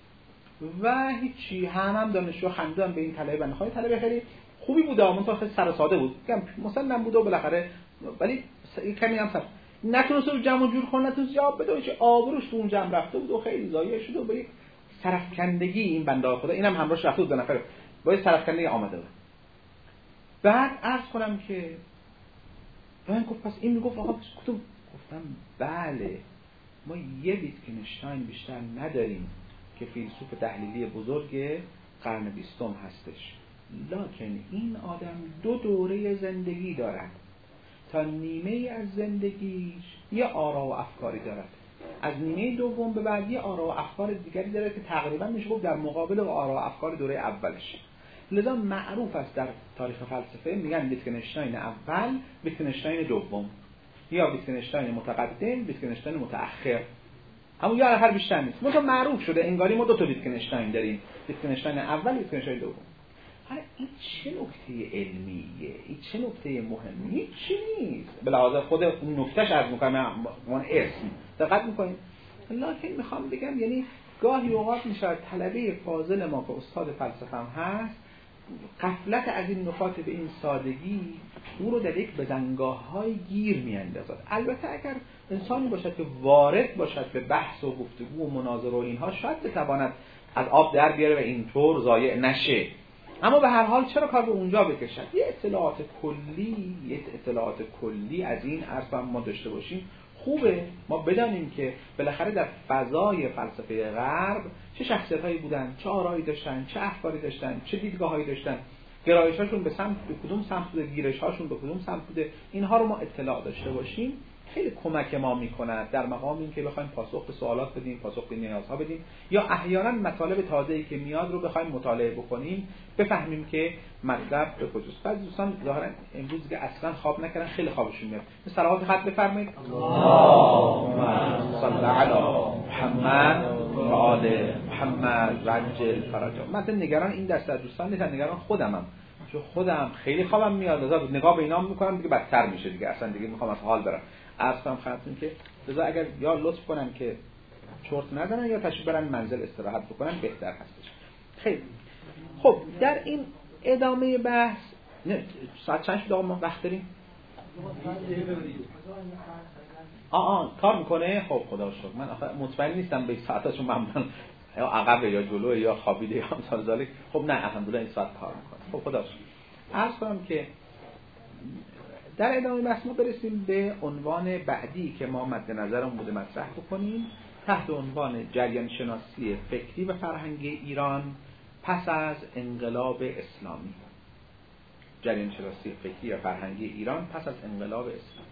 و هیچی، هم هم دانشجو خندیدن به این طلبه. بنده خواهی طلبه خیلی خوبی بود، اما خیلی سر ساده بود، میگم مسلم بود و بالاخره ولی کمی هم سر نتونست رو جمع جور کنه، نتونست جواب بده، چه آبروش تو اون جمع رفته بود و خیلی ضایع شده و با یک سرفکندگی این بنده خدا، اینم همراهش رفته بود دو نفر، با یک سرفکندگی آمده بود. بعد عرض کنم که من گفت پس این میگفت آقا کدوم؟ گفتم بله ما یه ویتکنشتاین بیشتر نداریم که فیلسوف تحلیلی بزرگ قرن بیستم هستش، لکن این آدم دو دوره زندگی دارد، تا نیمه از زندگیش یه آرا و افکاری دارد، از نیمه دوم به بعد یه آرا و افکار دیگری داره که تقریبا میشه گفت در مقابل آرا و افکار دوره اولش. لذا معروف است در تاریخ فلسفه میگن ویتکنشتاین اول، ویتکنشتاین دوم، یا ویتکنشتاین متقدم، ویتکنشتاین متأخر، همون یه آخر بیشتر نیست. ما معروف شده انگاری ما دو تا ویتکنشتاین داریم، ویتکنشتاین اول، ویتکنشتاین دوم. حالا این چه نکته علمیه؟ این چه نکته مهمیه؟ چی نیست به لحاظ خود اون نکتهش از مکمل من اسم دقت میکنیم. لکن میخوام بگم یعنی گاهی اوقات میشه طلبه فاضل ما که استاد فلسفه هم هست، غفلت از این نکات به این سادگی او رو در یک بزنگاه‌های گیر میاندازد. البته اگر انسانی باشد که وارد باشد به بحث و گفتگو و مناظره و اینها، شاید بتواند از آب در بیاره و اینطور ضایع نشه. اما به هر حال چرا کار به اونجا بکشد؟ یه اطلاعات کلی، یه اطلاعات کلی از این اصلا ما داشته باشیم خوبه. ما بدانیم که بالاخره در فضای فلسفه غرب چه شخصیت‌هایی بودن، چه آرایی داشتن، چه افکاری داشتن، چه دیدگاه‌هایی داشتن، گرایش‌هاشون به سمت به کدوم سمت بوده، گیرش‌هاشون به کدوم سمت بوده. اینها رو ما اطلاع داشته باشیم خیلی کمک ما می‌کند در مقام این که بخوایم پاسخ به سوالات بدیم، پاسخ به نیازها بدیم، یا احیانا مطالب تازه‌ای که میاد رو بخوایم مطالعه بکنیم، بفهمیم که مطلب به کجاست. بعضی دوستان ظاهرا امروز که اصلا خواب نکردن، خیلی خوابشون میاد. صلوات خط بفرمایید. اللهم صل علی محمد و آل محمد وعجل فرجهم. من نگران این دسته از دوستان نیستم، نگران خودمم، چون خودم خیلی خوابم میاد، لذا نگاه به اینا میکنم دیگه بدتر میشه دیگه، اصلا دیگه میخوام از حال برم. عرض کنم خدمتتون که لذا اگر یا لطف کنن که چرت نزنن یا تشریف برن منزل استراحت بکنن بهتر هستش. خیلی خب در این ادامه بحث نه ساعت چند شد آقا ما وقت داریم؟ آه آه کار میکنه؟ خب خدا شکر. من آخه مطمئن نیستم به ساعتاشو معمولا یا عقب یا جلو یا خوابیده یا امثال ذالک. خب نه الحمدلله این ساعت کار میکنه. خب خدا شکر. عرض کنم که در ادامه بحث ما برسیم به عنوان بعدی که ما مد نظرمون بوده مطرح بکنیم، تحت عنوان جریان شناسی فکری و فرهنگی ایران پس از انقلاب اسلامی. جریان شناسی فکری و فرهنگی ایران پس از انقلاب اسلامی.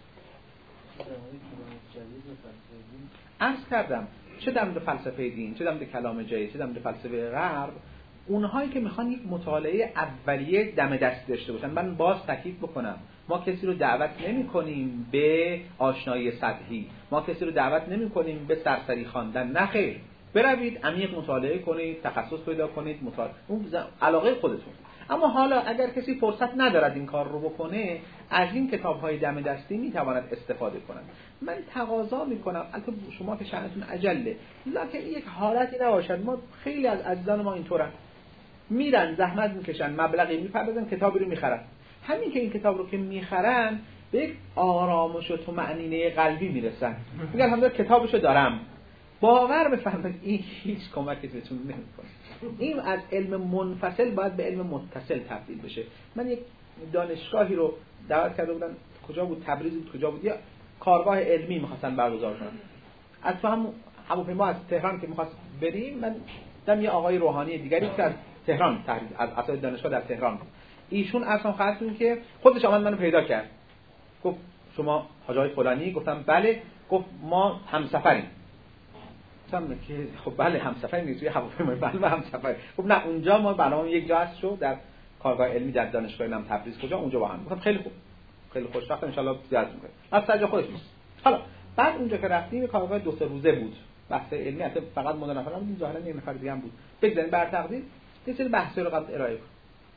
عرض کردم چه در مورد فلسفه دین، چه در مورد کلام جدید، چه در مورد فلسفه غرب، اونهایی که میخوان یک مطالعه اولیه دم دستی داشته باشن، من باز تاکید بکنم ما کسی رو دعوت نمی‌کنیم به آشنایی سطحی، ما کسی رو دعوت نمی‌کنیم به سرسری خواندن، نه خیر. بروید عمیق مطالعه کنید، تخصص پیدا کنید، مطالعه اون علاقه خودتون. اما حالا اگر کسی فرصت ندارد این کار رو بکنه، از این کتاب‌های دم دستی می‌تواند استفاده کند. من تقاضا می‌کنم، البته شما که شأنتون عجله، لکن یک حالتی نباشد. ما خیلی از عزیزان ما اینطورن، میرن زحمت میکشن، مبلغی میپردازن، کتابی رو میخرن. همین که این کتاب رو که میخرن به یک آرامش و طمأنینه قلبی میرسن، میگن الحمدلله کتابشو دارم. باور بفرمایید این هیچ کمکی بهتون نمیکنه. این از علم منفصل باید به علم متصل تبدیل بشه. من یک دانشگاهی رو دعوت کرده بودن، کجا بود؟ تبریز بود، کجا بود؟ یا کارگاه علمی میخواستن برگزار کنن. از تو هم هواپیما از تهران که میخواست بریم، من دیدم یه آقای روحانی دیگری که از تهران تحریز از اساتید دانشگاه در تهران، ایشون اصلا خاطرون که خودش آمد منو پیدا کرد، گفت شما حاج آقای فلانی؟ گفتم بله. گفت ما همسفریم. گفتم که خب بله همسفریم نیست، توی هواپیما بله همسفریم. خب نه اونجا ما برنامه یک جا هست شو در کارگاه علمی در دانشگاه علم تبریز، کجا اونجا با هم. گفتم خیلی خوب، خیلی خوشبختم، ان شاء الله زیارت می‌کنیم. از سجا خودش نیست. حالا بعد اونجا که رفتیم کارگاه دو سه روزه بود، بحث علمی، البته فقط مدل نفرم بود، ظاهرا یه نفر دیگه هم بود. بگذاریم بر تقدیر یه سری بحث رو قبل ارائه کنم.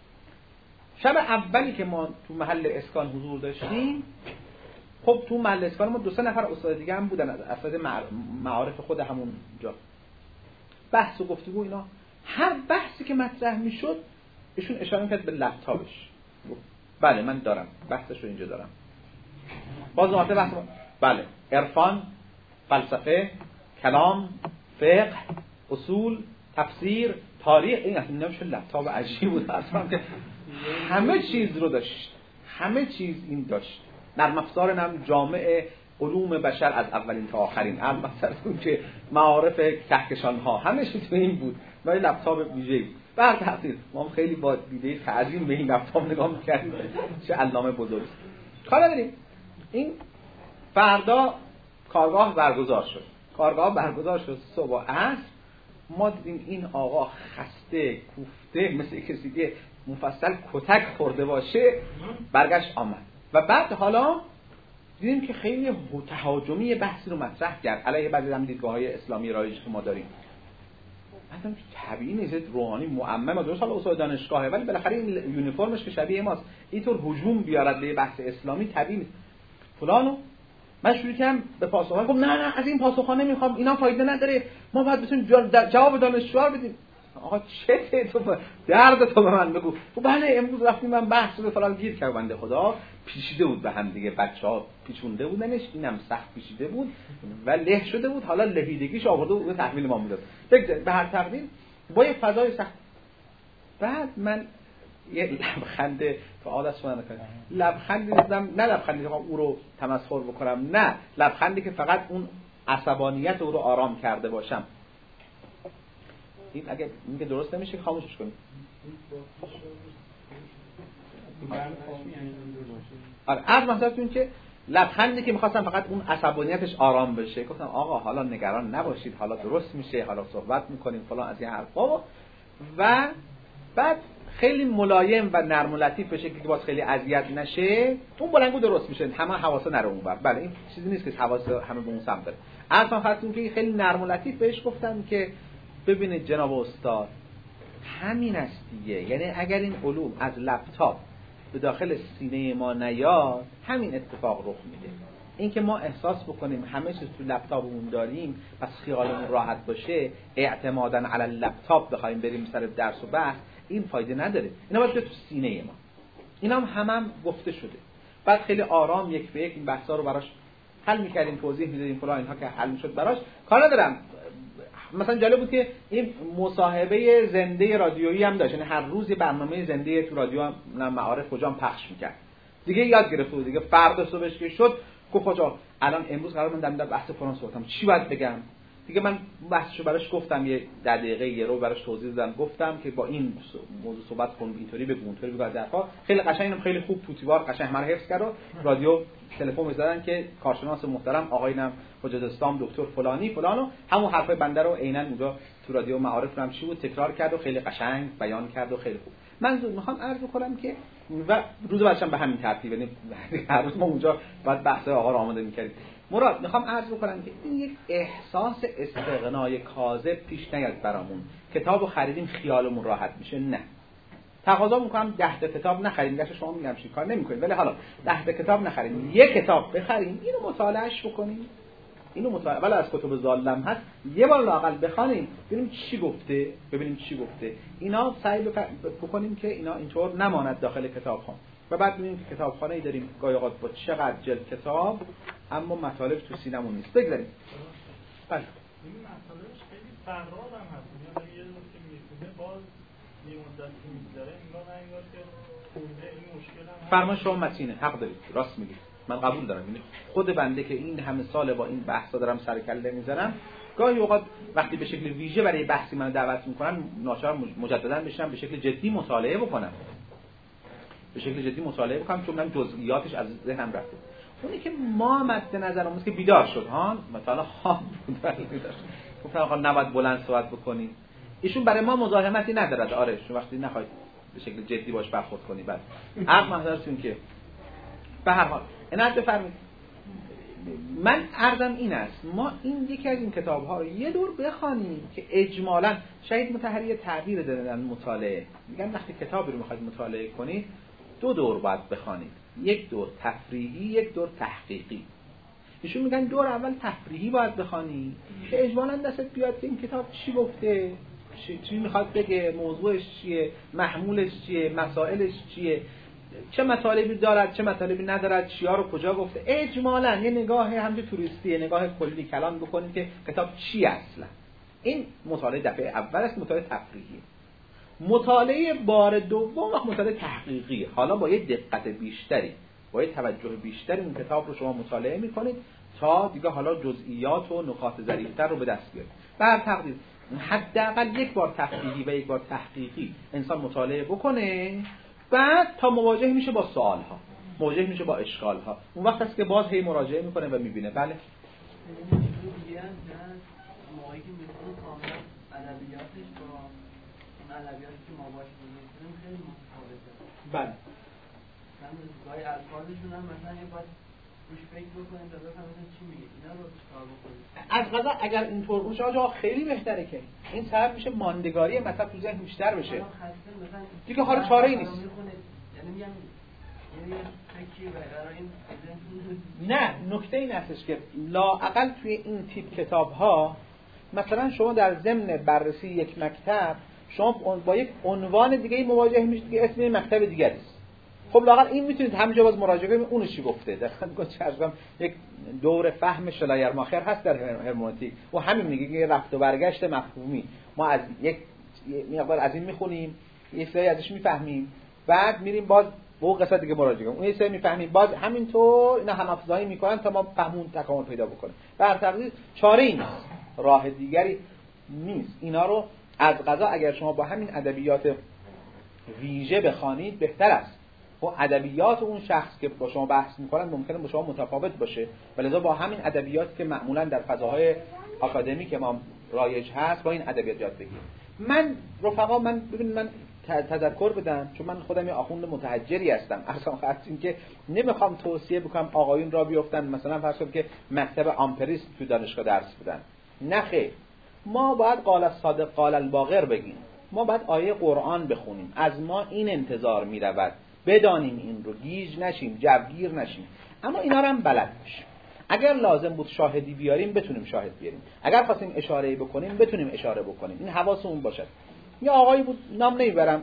شب اولی که ما تو محل اسکان حضور داشتیم، خب تو محل اسکان ما دو سه نفر استاد دیگه هم بودن از اساتید معارف خود همون جا. بحث و گفتگو اینا، هر بحثی که مطرح میشد ایشون اشاره میکرد به لپتاپش. بله من دارم، بحثش رو اینجا دارم. باز نوعات بحث ما. بله عرفان، فلسفه، کلام، فقه، اصول، تفسیر، تاریخ. این اصلا نمیشه لپتاپ عجیب بود اصلا که همه چیز رو داشت، همه چیز این داشت. نرم افزار نم جامع علوم بشر از اولین تا آخرین، البته اون که معارف کهکشان ها همه چیز تو این بود. ما این لپتاپ ویژه‌ای بر تحصیل ما هم خیلی با دیده تعظیم به این لپتاپ نگاه می‌کردیم، چه علامه بزرگی. حالا بریم این فردا کارگاه برگزار شد. کارگاه برگزار شد صبح و عصر. ما دیدیم این آقا خسته کوفته مثل کسی که مفصل کتک خورده باشه برگشت آمد. و بعد حالا دیدیم که خیلی تهاجمی بحثی رو مطرح کرد علیه بعضی از دیدگاه‌های اسلامی رایج که ما داریم. مثلا طبیعی نیست روحانی معمم درست حالا استاد دانشگاهه، ولی بالاخره این یونیفرمش که شبیه ماست، اینطور هجوم بیارد به بحث اسلامی طبیعی نیست. فلانو من شروع کردم به پاسخ گفتم نه نه از این پاسخ‌ها نمیخوام، اینا فایده نداره، ما باید بتونیم جواب دانشجوها بدیم. آقا چته تو درد تو به من بگو. و بله امروز رفتیم من بحث به فلان گیر کرد، بنده خدا پیچیده بود به هم دیگه، بچه‌ها پیچونده بودنش، اینم سخت پیچیده بود و له شده بود، حالا لهیدگیش آورده بود به تحویل ما میداد. بگذار به هر تقدیر با یه فضای سخت. بعد من یه لبخند تو عادت شما نکنم، لبخندی زدم، نه لبخندی که او رو تمسخر بکنم، نه لبخندی که فقط اون عصبانیت او رو آرام کرده باشم. این اگه میگه درست نمیشه خاموشش کنید. آره از مثلا که لبخندی که می‌خواستم فقط اون عصبانیتش آرام بشه، گفتم آقا حالا نگران نباشید، حالا درست میشه، حالا صحبت می‌کنیم فلان از این حرفا. و بعد خیلی ملایم و نرم و لطیف بشه که باز خیلی اذیت نشه، اون بلنگو درست میشه، همه حواسا نره اونور. بله این چیزی نیست که حواس همه به اون سمت بره. اصلا خاطرون که خیلی نرم و لطیف بهش گفتم که ببینید جناب استاد همین است دیگه، یعنی اگر این علوم از لپتاپ به داخل سینه ما نیاد همین اتفاق رخ میده. این که ما احساس بکنیم همه چیز تو لپتاپمون داریم پس خیالمون راحت باشه، اعتمادا علی لپتاپ بخوایم بریم سر درس و بحث، این فایده نداره. اینا باید تو سینه ما. اینا هم همم هم گفته شده. بعد خیلی آرام یک به یک این بحثا رو براش حل می‌کردیم، توضیح می‌دادیم فلان، اینها که حل می‌شد براش کار ندارم. مثلا جالب بود که این مصاحبه زنده رادیویی هم داشت، یعنی هر روز یه برنامه زنده تو رادیو هم معارف کجا هم پخش می‌کرد. دیگه یاد گرفت بود دیگه. فردا صبحش که شد گفت آقا الان امروز قرار من در بحث فلان صحبت کنم، چی باید بگم؟ دیگه من بحثشو براش گفتم، یه در دقیقه یه رو براش توضیح دادم، گفتم که با این موضوع صحبت کن، اینطوری بگو اونطوری بگو، درفا خیلی قشنگم، خیلی خوب توتیوار قشنگ من حفظ کرد. رادیو تلفن می‌زدن که کارشناس محترم آقایینم حجت اسلام دکتر فلانی فلانو همون حرفای بنده رو عیناً اونجا تو رادیو معارف هم چی بود تکرار کرد و خیلی قشنگ بیان کرد و خیلی خوب. من میخوام عرض کنم که و روز بعدش به همین ترتیب، یعنی هر روز ما اونجا بعد بحث آقا رو آماده می‌کردیم. مراد میخوام عرض کنم که این یک احساس استغنای کاذب پیش نیاد برامون. کتابو خریدیم خیالمون راحت میشه، نه. تقاضا میکنم ده تا کتاب نخریم، گاشه شما میگم چی کار نمیکنید، ولی حالا ده تا کتاب نخریم، یک کتاب بخریم، اینو مطالعهش بکنیم، اینو مطالعه ولی از کتب ظالم هست یه بار لااقل بخونیم ببینیم چی گفته، ببینیم چی گفته. اینا سعی بکنیم که اینا اینطور نماند داخل کتابخوان و بعد ببینیم که کتابخانه‌ای داریم گاهی اوقات با چقدر جلد کتاب اما مطالب تو سینمون نیست. بگذاریم. بله. این مطالبش خیلی فرار هم هست. یعنی یه روز که میخونه باز یه مدت که میگذره انگار نه انگار که خونده این مشکل هم. فرمان شما متینه، حق دارید، راست میگید. من قبول دارم. یعنی خود بنده که این همه سال با این بحثا دارم سر کله میذارم، گاهی اوقات وقتی به شکل ویژه برای بحثی منو دعوت میکنن ناچار مجددا بشم به شکل جدی مطالعه بکنم. به شکل جدی مطالعه بکنم چون من جزئیاتش از ذهنم رفته. اونی که ما مد نظرمون که بیدار شد ها مثلا خواب بود بیدار شد گفتم آقا نباید بلند صحبت بکنی. ایشون برای ما مزاحمتی ندارد. آره شما وقتی نخواید به شکل جدی باش برخورد کنی بعد حق محضرتون که به هر حال عنایت بفرمایید. من عرضم این است ما این یکی از این کتاب‌ها رو یه دور بخوانیم که اجمالاً شهید مطهری تعبیر دادن مطالعه میگن وقتی کتابی رو می‌خواید مطالعه کنید دو دور باید بخوانید، یک دور تفریحی یک دور تحقیقی. ایشون میگن دور اول تفریحی باید بخوانی که اجمالاً دستت بیاد که این کتاب چی گفته، چی میخواد بگه، موضوعش چیه، محمولش چیه، مسائلش چیه، چه مطالبی دارد چه مطالبی ندارد، چیا رو کجا گفته. اجمالاً یه نگاه همون توریستی، یه نگاه کلی کلان بکنید که کتاب چی اصلا. این مطالعه دفعه اول است، مطالعه تفریحی. مطالعه بار دوم وقت مطالعه تحقیقی، حالا با یه دقت بیشتری با یه توجه بیشتری این کتاب رو شما مطالعه میکنید تا دیگه حالا جزئیات و نکات ظریف‌تر رو به دست بیارید. به هر تقدیر حداقل یک بار تفریحی و یک بار تحقیقی انسان مطالعه بکنه، بعد تا مواجه میشه با سوال‌ها، مواجه میشه با اشکال‌ها، اون وقت است که باز هی مراجعه میکنه و میبینه. بله موقعی که میخونه کاملا ادبیاتش با اون ادبیاتی که ما باش می‌خونیم خیلی متفاوته. بله. من گاهی الفاظشون هم مثلا یه باید روش فکر بکنیم تا بفهمیم چی میگه. اینا رو چیکار بکنیم؟ از قضا اگر اینطور باشه آقا خیلی بهتره که این سبب میشه ماندگاری مطلب تو ذهن بیشتر بشه. دیگه حالا چاره‌ای نیست. یعنی میگم یه فکری برای این نه، نکته این هستش که لااقل توی این تیپ کتاب‌ها مثلا شما در ضمن بررسی یک مکتب شما با یک عنوان دیگه مواجه میشید که اسم مکتب دیگری است. خب لااقل این میتونید همینجا باز مراجعه کنید اون چی گفته. در واقع یک دور فهم شلایرماخر هست در هرمنوتیک و همین میگه که رفت و برگشت مفهومی. ما از یک مقدار از این میخونیم، یه سری ازش میفهمیم، بعد میریم باز به اون قسمت دیگه مراجعه کنیم، اون یه سری میفهمیم، باز همینطور اینا هم افزایی میکنن تا ما فهمون تکامل پیدا بکنه. بر تقدیر چاره‌ای نیست، راه دیگری نیست. اینا رو از قضا اگر شما با همین ادبیات ویژه بخوانید بهتر است. و ادبیات اون شخص که با شما بحث میکنن ممکنه با شما متفاوت باشه، ولذا با همین ادبیاتی که معمولا در فضاهای آکادمیک ما رایج هست با این ادبیات یاد بگیرید. من رفقا من ببین من تذکر بدم چون من خودم یه آخوند متحجری هستم، اصلا خاطر اینکه نمیخوام توصیه بکنم آقایون را بیفتن مثلا فرض کنید که مکتب آمپریست تو دانشگاه درس بدن. نه خیر، ما باید قال الصادق قال الباقر بگیم، ما باید آیه قرآن بخونیم، از ما این انتظار میرود، بدانیم این رو، گیج نشیم، جوگیر نشیم، اما اینا رو هم بلد باشیم. اگر لازم بود شاهدی بیاریم بتونیم شاهد بیاریم، اگر خواستیم اشاره بکنیم بتونیم اشاره بکنیم، این حواسمون باشد. یه آقایی بود نام نمیبرم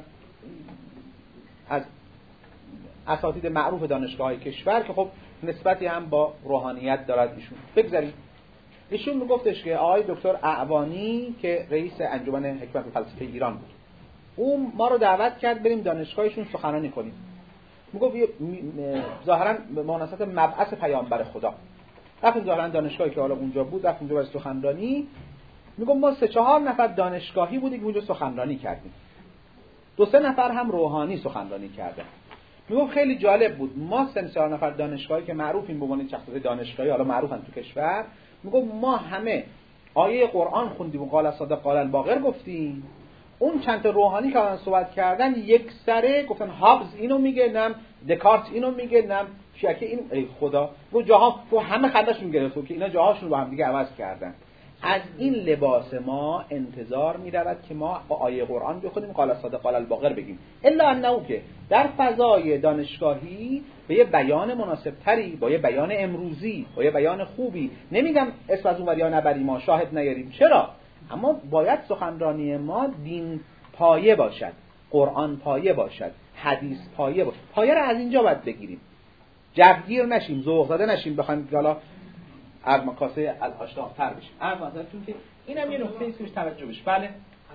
از اساتید معروف دانشگاه‌های کشور که خب نسبتی هم با روحانیت دارد ایشون، بگذاریم ایشون میگفتش که آقای دکتر اعوانی که رئیس انجمن حکمت فلسفه ایران بود، اون ما رو دعوت کرد بریم دانشگاهشون سخنرانی کنیم. میگفت ظاهرا به مناسبت مبعث پیامبر خدا رفتیم ظاهرا دانشگاهی که حالا اونجا بود، رفتیم اونجا برای سخنرانی. میگم ما سه چهار نفر دانشگاهی بودیم که اونجا سخنرانی کردیم، دو سه نفر هم روحانی سخنرانی کردن. میگم خیلی جالب بود، ما سه چهار نفر دانشگاهی که معروفیم به عنوان شخصیت دانشگاهی، حالا معروفن تو کشور، میگم ما همه آیه قرآن خوندیم و قال الصادق قال الباقر گفتیم. اون چند تا روحانی که الان صحبت کردن یک سره گفتن هابز اینو میگه، نم دکارت اینو میگه، نم شیعه این. ای خدا، رو جاها رو همه خندشون گرفت که اینا جاهاشون رو با هم دیگه عوض کردن. از این لباس ما انتظار می‌رود که ما با آیه قرآن بخونیم قال الصادق قال الباقر بگیم، الا انه که در فضای دانشگاهی به یه بیان مناسب تری، با یه بیان امروزی، با یه بیان خوبی، نمیگم اسم از اون وریا نبریم ما شاهد نیاریم، چرا؟ اما باید سخنرانی ما دین پایه باشد، قرآن پایه باشد، حدیث پایه باشد. پایه رو از اینجا باید بگیریم، جوگیر نشیم، ذوق زده نشیم، بخوایم حالا از مکاسه الاشتاق‌تر بشیم. از مثلا چون که اینم یه نکته ایست که بهش توجه بشه. بله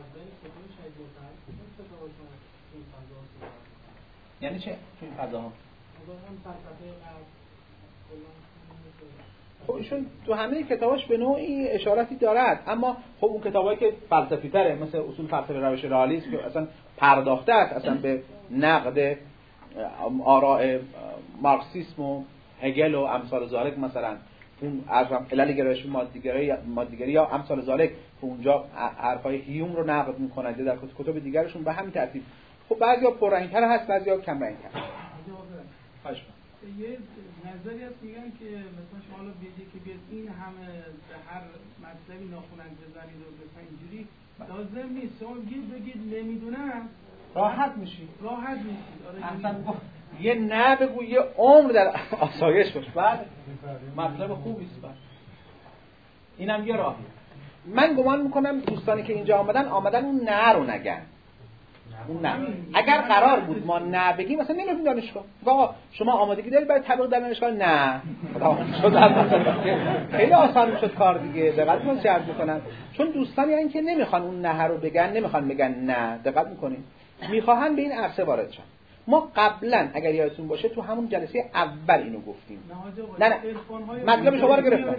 یعنی چه این فضاها؟ خب ایشون تو همه کتاباش به نوعی اشاراتی دارد، اما خب اون کتابایی که فلسفی تره مثل اصول فلسفه روش رئالیسم که اصلا پرداخته است اصلا به نقد آراء مارکسیسم و هگل و امثال ذالک، مثلا اون ارزم علل گرایش مادیگری مادیگری یا امثال ذالک که اونجا حرفای هیوم رو نقد میکنن در کتب دیگرشون به همین ترتیب. خب بعضیا پررنگ‌تر هست، بعضیا کم رنگ‌تر. خواهش می‌کنم. یه نظری هست میگن که مثلا شما حالا بگید که بیاد این همه به هر مطلبی ناخونک بزنید و مثلا اینجوری لازم نیست، شما بگید بگید نمیدونم راحت میشی، راحت میشی. آره اصلا یه نه بگو یه عمر در آسایش باش. بعد مطلب خوبی است. بعد اینم یه راهیه. من گمان میکنم دوستانی که اینجا آمدن آمدن اون نه رو نگن. اون نه. اگر قرار بود ما نه بگیم مثلا نمیریم دانشگاه. آقا شما آمادگی دارید برای تبلیغ در دانشگاه؟ نه. خیلی آسان میشد کار دیگه. دقت کنید چه عرض میکنم. چون دوستانی هستن که نمیخوان اون نه رو بگن، نمیخوان بگن نه. دقت میکنید. میخواهن به این عرصه وارد شن. ما قبلا اگر یادتون باشه تو همون جلسه اول اینو گفتیم. نه نه مطلب شما رو گرفتم.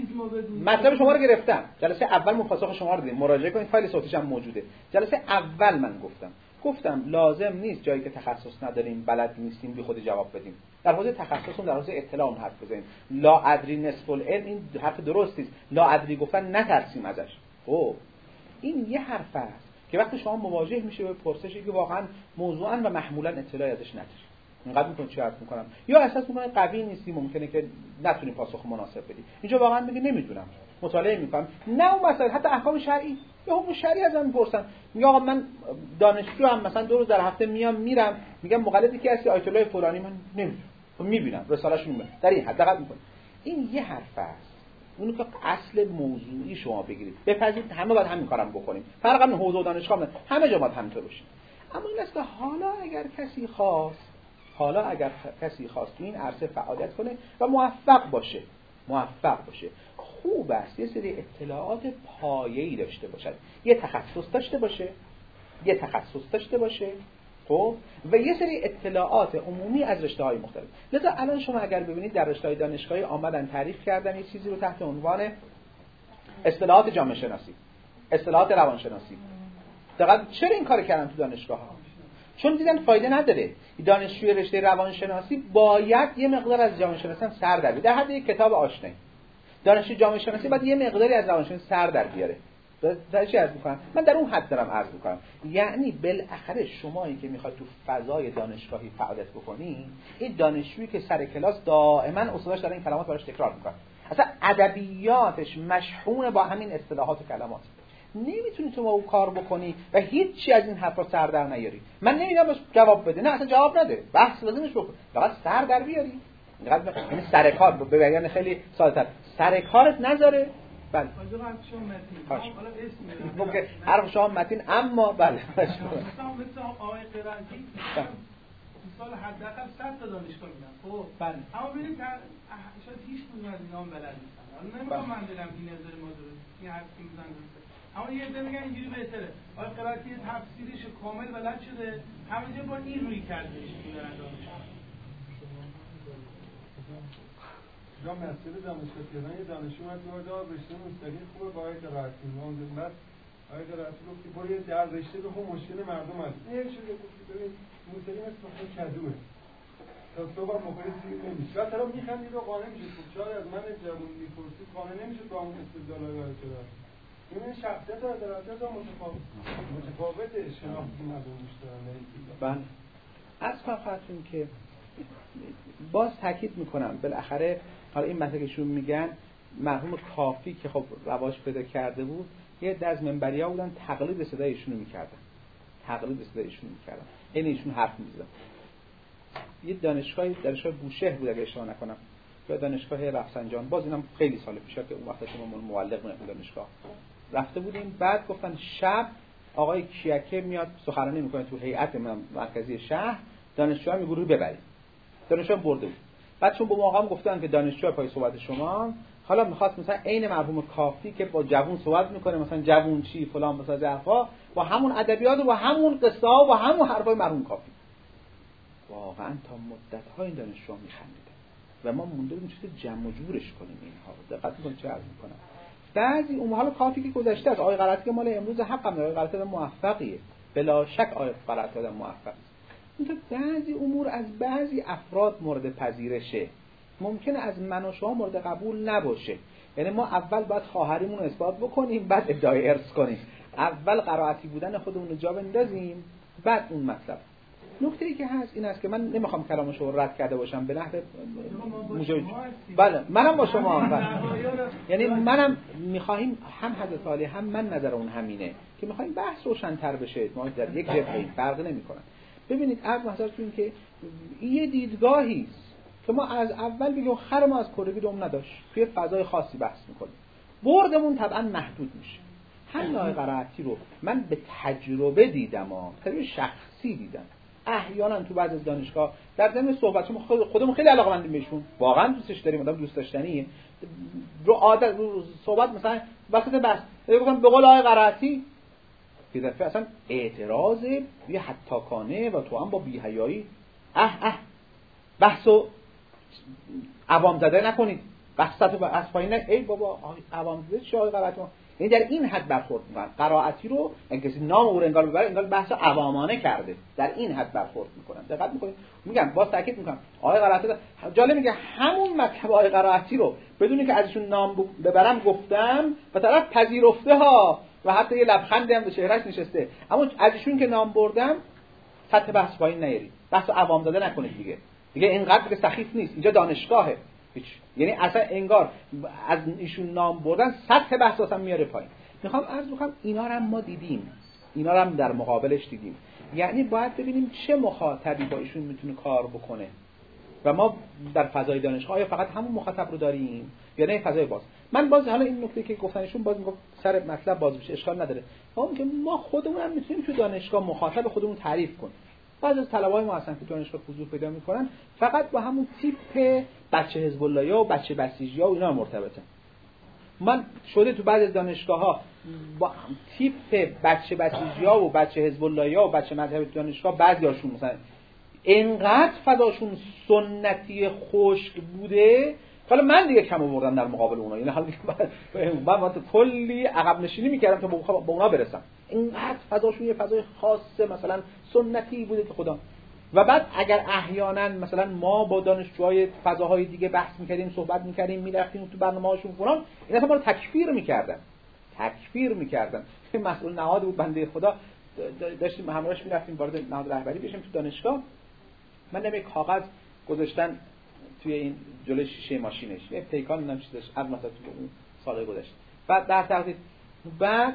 مطلب شما رو گرفتم. جلسه اول مفصل شما رو دیدیم. مراجعه کنید، فایل صوتیش هم موجوده. جلسه اول من گفتم. گفتم لازم نیست جایی که تخصص نداریم، بلد نیستیم بی خود جواب بدیم. در حوزه تخصصمون در حوزه اطلاع اون حرف بزنیم. لا ادری نصف العلم، این حرف درستی است. لا ادری گفتن نترسیم ازش. خب این یه حرف است که وقتی شما مواجه میشه به پرسشی که واقعا موضوعا و محمولا اطلاعی ازش نداری، اینقدر میتونید چی عرض میکنم، یا احساس میکنید قوی نیستی، ممکنه که نتونی پاسخ مناسب بدی. اینجا واقعا میگه نمیدونم، مطالعه میکنم، نه اون مسائل حتی احکام شرعی یا حکم شرعی ازم میپرسن، میگه آقا من دانشجو ام، مثلا دو روز در هفته میام میرم، میگم مقلدی که هستی آیت الله فلانی، من نمیدونم، میبینم رساله‌شون میاد در این حد دقت میکنم. این یه حرف است. اونو که اصل موضوعی شما بگیرید بپذیرید همه باید همین کارم بکنیم، فرق هم حوزه و دانشگاه همه جا باید همینطور باشه. اما این است که حالا اگر کسی خواست حالا اگر کسی خواست تو این عرصه فعالیت کنه و موفق باشه موفق باشه خوب است یه سری اطلاعات پایه‌ای داشته باشد، یه تخصص داشته باشه یه تخصص داشته باشه خب و یه سری اطلاعات عمومی از رشته‌های مختلف. لذا الان شما اگر ببینید در رشته‌های دانشگاهی آمدن تعریف کردن یه چیزی رو تحت عنوان اصطلاحات جامعه شناسی، اصطلاحات روانشناسی. دقیقاً چرا این کار کردن تو دانشگاه‌ها؟ چون دیدن فایده نداره. دانشجوی رشته روانشناسی باید یه مقدار از جامعه شناسی هم سر در بیاره. در حد یک کتاب آشنایی. دانشجوی جامعه شناسی باید یه مقداری از روانشناسی سر در بیاره. در چی عرض می‌کنم؟ من در اون حد دارم عرض می‌کنم. یعنی بالاخره شمایی که می‌خواد تو فضای دانشگاهی فعالیت بکنی، این دانشجویی که سر کلاس دائما استاداش داره این کلمات براش تکرار می‌کنه. اصلا ادبیاتش مشحون با همین اصطلاحات و کلمات. نمیتونی تو با اون کار بکنی و هیچی از این حرفا سر در نیاری. من نمیگم بس جواب بده، نه اصلا جواب نده، بحث لازمش بکن، فقط سر در بیاری. اینقدر یعنی سر کار به بیان خیلی ساده‌تر سر کارت نذاره. بله حالا شما متین حالا اسم میگه حرف شما متین، اما بله مثلا مثلا آقای قرنطی سال حداقل صد تا دانشگاه میدن. خب بله اما ببینید شاید هیچ کدوم از اینا هم بلد نیستن. حالا نمیگم من دلم این نظر ما درست این حرف که میزنن درسته، اما یه عده میگن اینجوری بهتره. آقای قرنطی تفسیرش کامل بلد شده، همه جا با این روی کردش میدارن دانشگاه. جا مسئله دانشگاه تهران یه دانشجو اومد وارد رشته موسیقی خوبه با آقای قرائتی اومد بعد آقای قرائتی گفت که برو یه در رشته بخون مشکل مردم هست این شده گفت ببین موسیقی مثل خود کدوه تا صبح موقعی سیر نمیشه بعد طرف میخندید و قانع میشه خب شاید از من جوون میپرسید قانع نمیشه با اون استدلال قائل شده این شخصیت و درجات متفاوت متفاوته شناختی مردم میشترن بله از خواهدتون که باز تاکید میکنم بالاخره حالا این مسئله که شون میگن مرحوم کافی که خب رواج پیدا کرده بود یه عده از منبریا بودن تقلید صدای ایشونو میکردن تقلید صدای ایشونو میکردن این ایشون حرف میزدن یه دانشگاهی دانشگاه بوشهر بود اگه اشتباه نکنم یا دانشگاه رفسنجان باز اینم خیلی سال پیشه که اون وقت شما معلق بود دانشگاه رفته بودیم بعد گفتن شب آقای کیکه میاد سخنرانی میکنه تو هیئت مرکزی شهر دانشجوها میگه رو ببرید دانشجو برده بود بعد چون به موقعم گفتن که دانشجو پای صحبت شما حالا میخواست مثلا عین مرحوم کافی که با جوون صحبت میکنه مثلا جوون چی فلان مثلا ظرفا با همون ادبیات و با همون قصه ها و همون حرفای مرحوم کافی واقعا تا مدت ها این دانشجو میخندیدن و ما مونده بودیم چطور جمع و جورش کنیم اینها رو دقت میکنید چه عرض میکنم بعضی اون حالا کافی که گذشته از آقای قرائتی که مال امروز حقم آقای قرائتی موفقیه بلا شک آقای قرائتی موفق است بعضی امور از بعضی افراد مورد پذیرشه ممکنه از من و شما مورد قبول نباشه یعنی ما اول باید خواهریمون رو اثبات بکنیم بعد ادعای ارث کنیم اول قرائتی بودن خودمون رو جا بندازیم بعد اون مطلب نکته ای که هست این است که من نمیخوام کلامش رو رد کرده باشم به نحو مجاز بله منم با شما هم یعنی منم میخواهیم هم حضرت عالی هم من نظر اون همینه که میخوایم بحث روشن‌تر بشه ما در یک جبهه فرق نمیکنه ببینید عرض محضرتون که یه دیدگاهی است که ما از اول بگیم خر ما از کره دوم نداشت توی فضای خاصی بحث میکنیم بردمون طبعا محدود میشه هم نوع قرائتی رو من به تجربه دیدم ها تجربه شخصی دیدم احیانا تو بعضی از دانشگاه در ضمن صحبت ما خودمون خیلی علاقه‌مندیم بهشون واقعا دوستش داریم آدم دوست داشتنیه رو عادت رو صحبت مثلا وقتی بس گفتم به قول آقای قرائتی که دفعه اصلا اعتراض یه حتاکانه و تو هم با بی‌حیایی اه اه بحثو عوام زده نکنید بحثتو از پایین نه ای بابا عوام زده چه آقای قرائتی یعنی در این حد برخورد میکنن قرائتی رو این کسی نام او رو انگار ببره انگار بحث عوامانه کرده در این حد برخورد میکنن دقت میکنید میگم باز تاکید میکنم آقای قرائتی جالب میگه همون مطلب آقای قرائتی رو بدون که ازشون نام ببرم گفتم و طرف پذیرفته ها و حتی یه لبخندی هم به چهرهش نشسته اما ازشون که نام بردم سطح بحث پایین نیارید بحث عوام زده نکنید دیگه دیگه اینقدر که سخیف نیست اینجا دانشگاهه هیچ یعنی اصلا انگار از ایشون نام بردن سطح بحث اصلا میاره پایین میخوام عرض بکنم اینا رو هم ما دیدیم اینا رو هم در مقابلش دیدیم یعنی باید ببینیم چه مخاطبی با ایشون میتونه کار بکنه و ما در فضای دانشگاه آیا فقط همون مخاطب رو داریم یا نه فضای باز من باز حالا این نکته که گفتنشون باز میگم سر مطلب باز بشه اشکال نداره اما که ما خودمون هم میتونیم تو دانشگاه مخاطب خودمون تعریف کنیم بعضی از طلبه‌های ما هستن که دانشگاه حضور پیدا میکنن فقط با همون تیپ بچه حزب الله و بچه بسیجی‌ها و اینا مرتبطن من شده تو بعضی از دانشگاه‌ها با تیپ بچه بسیجی‌ها و بچه حزب الله و بچه مذهبی دانشگاه بعضیاشون مثلا اینقدر فضاشون سنتی خشک بوده حالا من دیگه کم آوردم در مقابل اونها یعنی حالا من من کلی عقب نشینی میکردم تا با اونا برسم اینقدر فضاشون یه فضای خاصه مثلا سنتی بوده که خدا و بعد اگر احیانا مثلا ما با دانشجوهای فضاهای دیگه بحث میکردیم صحبت میکردیم میرفتیم تو برنامه‌هاشون فلان این اصلا ما رو تکفیر میکردن تکفیر میکردن مسئول نهاد بود بنده خدا داشتیم همراهش میرفتیم وارد نهاد رهبری بشیم تو دانشگاه من نمی کاغذ گذاشتن توی این جلوی شیشه ماشینش یه پیکان نمیدونم چی داشت مثلا تو اون سال گذشته بعد در تقدیر بعد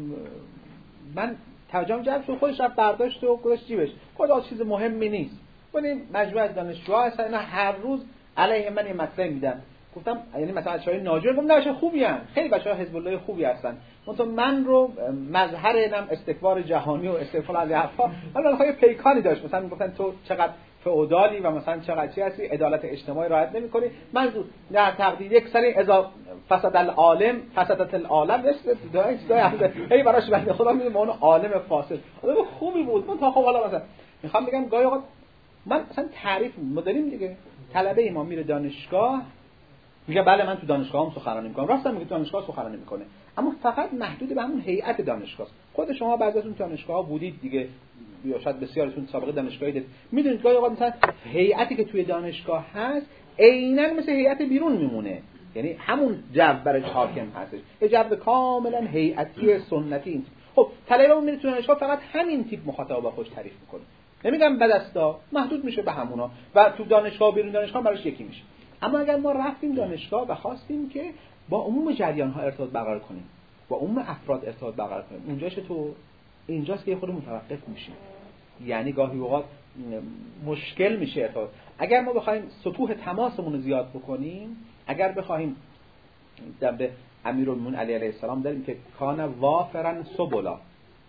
من توجهم جلب شد خودش رفت برداشت و گذاشت جیبش خدا چیز مهمی نیست ولی مجموعه دانشجوها هستن اینا هر روز علیه من یه مطلب میدن گفتم یعنی مثلا بچهای ناجور گفتم نه بچه‌ها خوبی ان خیلی بچه‌ها حزب الله خوبی هستن مثلا من رو مظهر اینم استکبار جهانی و استقبال از حرفا حالا یه پیکانی داشت مثلا میگفتن تو چقدر فئودالی و مثلا چقدر چی هستی عدالت اجتماعی رعایت نمی‌کنی منظور در تقدیر یک سری اذا فسد العالم فسدت العالم است دای هی براش بنده خدا میگه اون عالم فاسد آدم خوبی بود من تا خب حالا مثلا میخوام بگم گاهی اوقات من مثلا تعریف ما داریم دیگه طلبه ما میره دانشگاه میگه بله من تو دانشگاهم سخنرانی میکنم، راستم میگه دانشگاه سخنرانی میکنه، اما فقط محدود به همون هیئت دانشگاه است. خود شما بعضیتون دانشگاه بودید دیگه، یا شاید بسیارتون سابقه دانشگاهی دارید، میدونید گاهی اوقات مثلا هیئتی که توی دانشگاه هست عیناً مثل هیئت بیرون میمونه، یعنی همون جو برای حاکم هستش، یه جو کاملا هیئتی سنتی. خب طلبه میره تو دانشگاه فقط همین تیپ مخاطب با خوش تعریف میکنه، نمیگم بد است، محدود میشه به همونا و تو دانشگاه بیرون دانشگاه براش یکی میشه. اما اگر ما رفتیم دانشگاه و خواستیم که با عموم جریان ها ارتباط برقرار کنیم، با عموم افراد ارتباط برقرار کنیم، اونجاش تو اینجاست که خود متوقف میشیم، یعنی گاهی اوقات مشکل میشه ارتباط. اگر ما بخوایم سطوح تماسمون رو زیاد بکنیم، اگر بخوایم در به امیرالمومنین علی علیه السلام داریم که کان وافرن سبلا،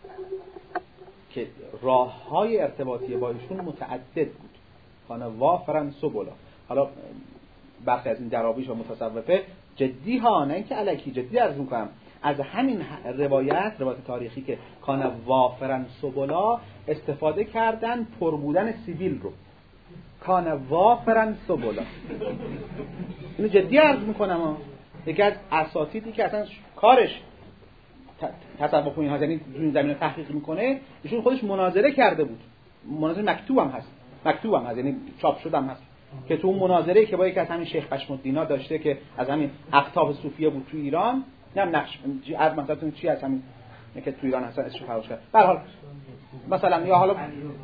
که راه‌های ارتباطی با ایشون متعدد بود، کان وافرن سبلا. حالا برخی از این دراویش و متصوفه جدی ها، نه اینکه الکی، جدی عرض میکنم، از همین روایت روایت تاریخی که کان وافرن سبلا استفاده کردن پر بودن سیبیل رو، کان وافرن سبلا. اینو جدی عرض میکنم ها. یکی از اساتیدی که اصلا کارش تصوف و اینها، یعنی تو این زمینه تحقیق میکنه، ایشون خودش مناظره کرده بود، مناظره مکتوب هم هست، مکتوب هم هست یعنی چاپ شده هم هست، که تو اون مناظره که با یکی از همین شیخ پشم‌الدینا داشته که از همین اقطاب صوفیه بود تو ایران، نه نقش از مثلا چی از همین که تو ایران هست اسمش فراموش کردم، به هر حال مثلا یا حالا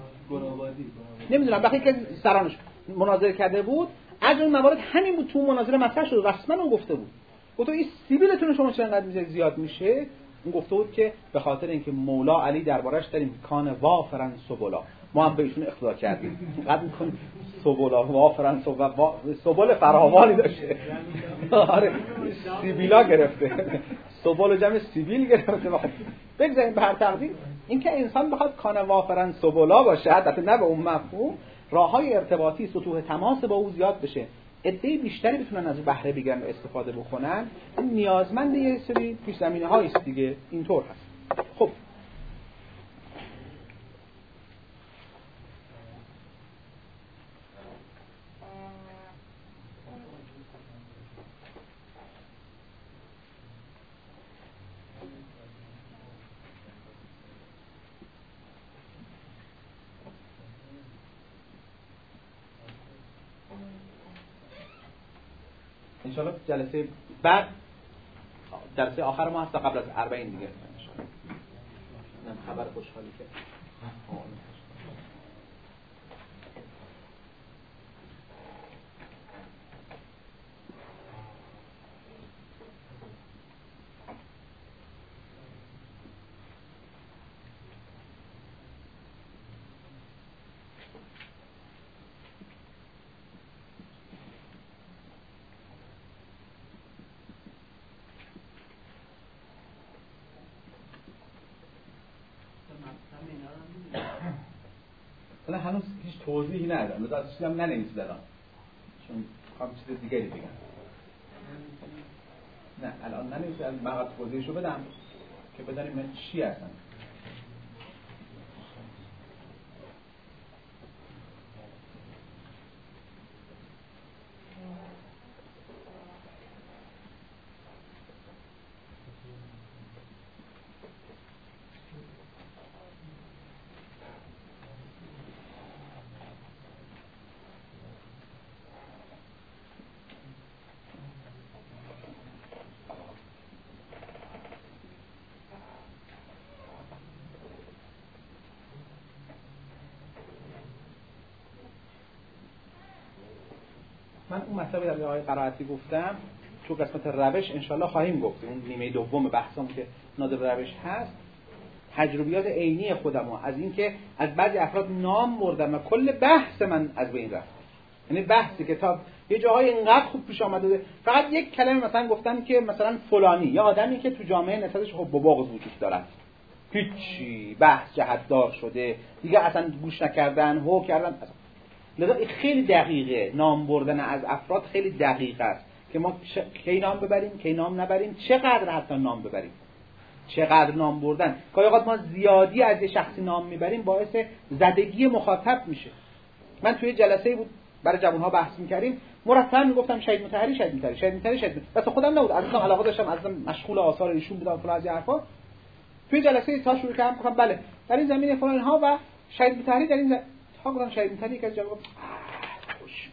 نمیدونم بخی که سرانش مناظره کرده بود، از اون موارد همین بود، تو مناظره مطرح شد، رسما اون گفته بود، گفت این سیبیلتون شما چرا انقدر میذارید زیاد میشه؟ اون گفته بود که به خاطر اینکه مولا علی دربارش داریم کان وافرن سبلا، ما هم به ایشون اقتدا کردیم، قد میکنیم سبلا وافرن سبلا، سبل فراوانی داشته، آره سیبیلا گرفته، سبل جمع سیبیل گرفته. بگذاریم به هر تقدیر اینکه انسان بخواد کان وافرن سبلا باشه، البته نه به اون مفهوم، راههای ارتباطی سطوح تماس با او زیاد بشه، عده بیشتری بتونن از بهره بگیرن و استفاده بکنن، این نیازمند یه سری پیش زمینه هایی است دیگه، اینطور هست. خب انشاءالله جلسه بعد، جلسه آخر ما هست قبل از اربعین دیگه انشاءالله. اینم خبر خوشحالی که الان هنوز هیچ توضیحی ندادم، لذا از چیزی هم ننویسید الان، چون میخوام چیز دیگری بگم. نه الان ننویسید، الان من توضیحشو بدم که بدانیم من چی هستم. من اون مطلبی در آقای قرائتی گفتم، تو قسمت روش انشالله خواهیم گفت، اون نیمه دوم بحثم که نادر روش هست، تجربیات عینی خودم و از اینکه از بعضی افراد نام بردم و کل بحث من از بین رفت، یعنی بحثی که تا یه جاهای اینقدر خوب پیش آمده، فقط یک کلمه مثلا گفتم که مثلا فلانی یا آدمی که تو جامعه نسبتش حب و بغض وجود دارد، هیچی بحث جهت‌دار شده دیگه، اصلا گوش نکردن، هو کردن اصلا. لذا خیلی دقیقه نام بردن از افراد، خیلی دقیق است که ما کی نام ببریم کی نام نبریم، چقدر حتی نام ببریم، چقدر نام بردن. گاهی اوقات ما زیادی از یه شخصی نام میبریم باعث زدگی مخاطب میشه. من توی جلسه بود برای جوان‌ها بحث می‌کردیم مرتب میگفتم شهید مطهری شهید مطهری شهید مطهری شهید مطهری. بس خودم نبود، اصلا علاقه داشتم، اصلا مشغول آثار ایشون بودم فلان از این حرفا. توی جلسه تا شروع کردم گفتم بله در این زمینه فلان ها و شهید مطهری در این زمینه ها گفتم شهید مطهری که جواب خوش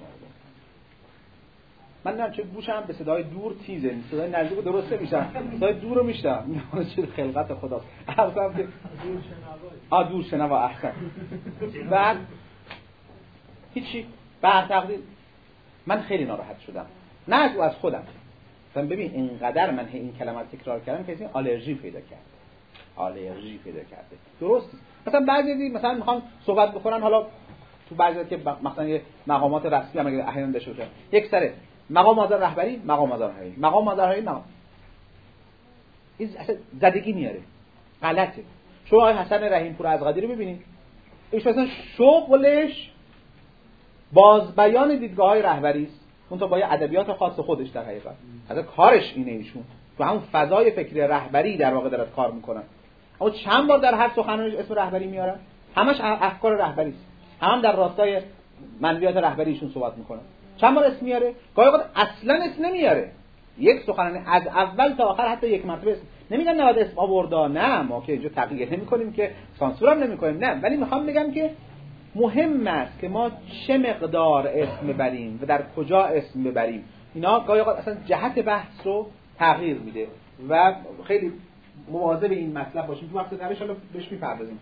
من نه چه گوشم به صدای دور تیزه، صدای نزدیک درست نمیشه، صدای دور رو میشنم. چه خلقت خداست. اصلا که آ دور شنوا احسن. بعد هیچی بعد تقدیر من خیلی ناراحت شدم، نه از او از خودم. مثلا ببین اینقدر من این کلمات تکرار کردم که این آلرژی پیدا کرد، آلرژی پیدا کرده. درست مثلا بعضی مثلا میخوان صحبت بکنن، حالا تو بعضی که مثلا یه مقامات رسمی هم اگه احیانا داشته باشه، یک سره مقام آذر رهبری، مقام آذر رهبری، مقام آذر رهبری، مقام این اصلا زدگی میاره، غلطه. شما آقای حسن رحیم پور از قدیر رو ببینید، ایش مثلا شغلش باز بیان دیدگاه‌های رهبری است، اون تو با یه ادبیات خاص خودش در حقیقت. اصلا کارش اینه، ایشون تو همون فضای فکری رهبری در واقع داره کار میکنه. اما چند بار در هر سخنرانیش اسم رهبری میاره، همش افکار رهبری است، هم در راستای منویات رهبری ایشون صحبت میکنه. چند بار اسم میاره، گاهی اوقات اصلا اسم نمیاره. یک سخنرانی از اول تا آخر حتی یک مرتبه اسم نمیگن، نباید اسم آوردا، نه ما که اینجا تقلید نمیکنیم که سانسور هم نمیکنیم، نه، ولی میخوام بگم که مهم است که ما چه مقدار اسم ببریم و در کجا اسم ببریم. اینا گاهی اوقات اصلا جهت بحث رو تغییر میده و خیلی مواظب این مطلب باشیم. تو وقت درش حالا بهش میپردازیم.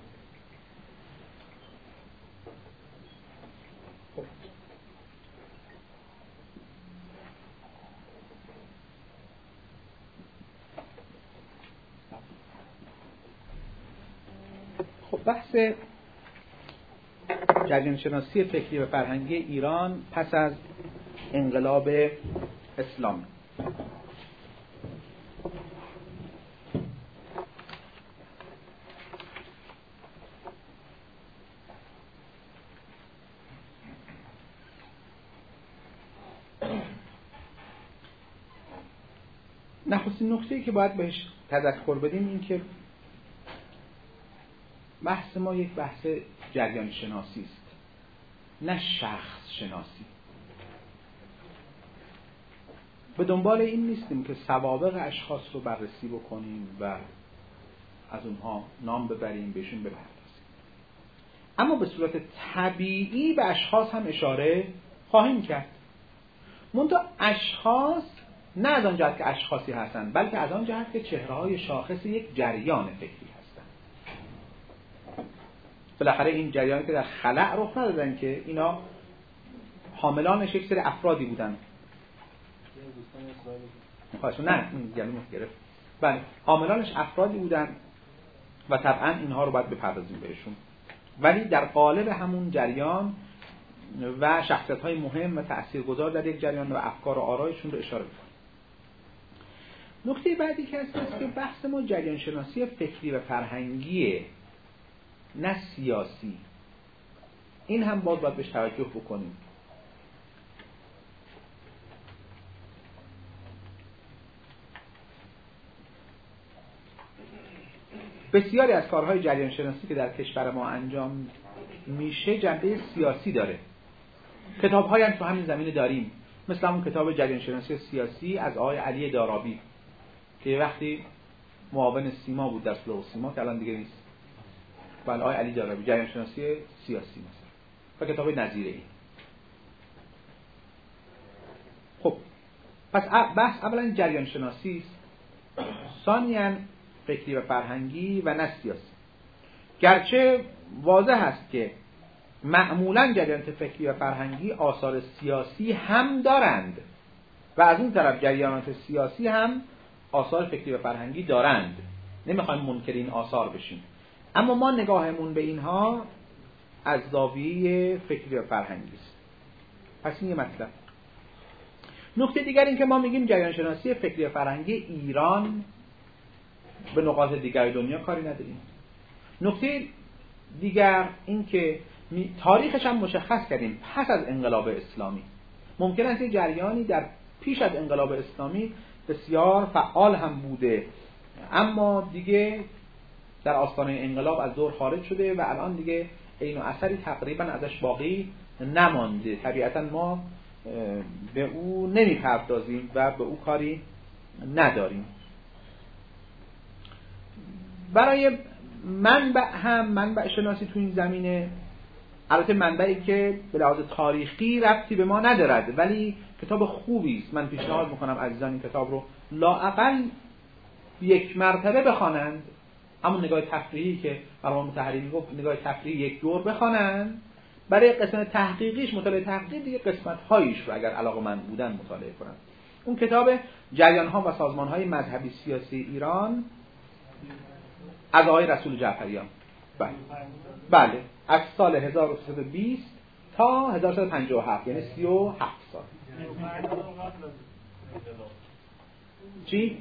خب بحث جریان شناسی فکری و فرهنگی ایران پس از انقلاب اسلامی. نخستین نکته‌ای که باید بهش تذکر بدیم این که بحث ما یک بحث جریان شناسی است، نه شخص شناسی. به دنبال این نیستیم که سوابق اشخاص رو بررسی بکنیم و از اونها نام ببریم، بهشون بپردازیم، اما به صورت طبیعی به اشخاص هم اشاره خواهیم کرد. منتها اشخاص نه از آن جهت که اشخاصی هستند، بلکه از آن جهت که چهره‌های شاخص یک جریان فکری هستند. بالاخره این جریانی که در خلأ رخ ندادن که اینا حاملانش یک سری افرادی بودن. خواهشون نه این گلومو گرفت. بله حاملانش افرادی بودن و طبعا اینها رو باید بپردازیم بهشون، ولی در قالب همون جریان و شخصیت‌های مهم و تأثیرگذار در یک جریان و افکار و آرایشون رو اشاره می‌کنیم. نکته بعدی که هست است که بحث ما جریان شناسی فکری و فرهنگیه، نه سیاسی. این هم باید باید بهش توجه بکنیم. بسیاری از کارهای جریان شناسی که در کشور ما انجام میشه جنبه سیاسی داره. کتاب‌هایی هم تو همین زمینه داریم، مثل همون کتاب جریان شناسی سیاسی از آقای علی دارابی که وقتی معاون سیما بود در سلو سیما که الان دیگه نیست. بله آقای علی دارابی جریان شناسی سیاسی مثلا و کتاب نظیره‌ای. خب پس بحث اولا جریان شناسی است، ثانیاً فکری و فرهنگی و نه سیاسی. گرچه واضح است که معمولاً جریانات فکری و فرهنگی آثار سیاسی هم دارند و از اون طرف جریانات سیاسی هم آثار فکری و فرهنگی دارند. نمیخوایم منکر این آثار بشیم، اما ما نگاهمون به اینها از زاویه فکری و فرهنگی است. پس این یه مطلب. نکته دیگر این که ما میگیم جریان شناسی فکری و فرهنگی ایران، به نقاط دیگر دنیا کاری نداریم. نکته دیگر این که تاریخش هم مشخص کردیم پس از انقلاب اسلامی. ممکن است یه جریانی در پیش از انقلاب اسلامی بسیار فعال هم بوده، اما دیگه در آستانه انقلاب از دور خارج شده و الان دیگه عین و اثری تقریبا ازش باقی نمانده. طبیعتا ما به او نمیپردازیم و به او کاری نداریم. برای منبع هم منبع شناسی تو این زمینه، البته منبعی که به لحاظ تاریخی ربطی به ما ندارد ولی کتاب خوبی است. من پیشنهاد میکنم عزیزان این کتاب رو لااقل یک مرتبه بخوانند، همون نگاه تفریحی که مرحوم مطهری گفت نگاه تفریحی یک دور بخوانند. برای قسمت تحقیقیش مطالعه تحقیقی دیگه قسمت هایش رو اگر علاقه‌مند بودن مطالعه کنند. اون کتاب جریان ها و سازمان های مذهبی سیاسی ایران از آقای رسول جعفریان، بله بله از سال هزار و سیصد و بیست تا هزار و سیصد و پنجاه و هفت، یعنی سی و هفت سال. چی؟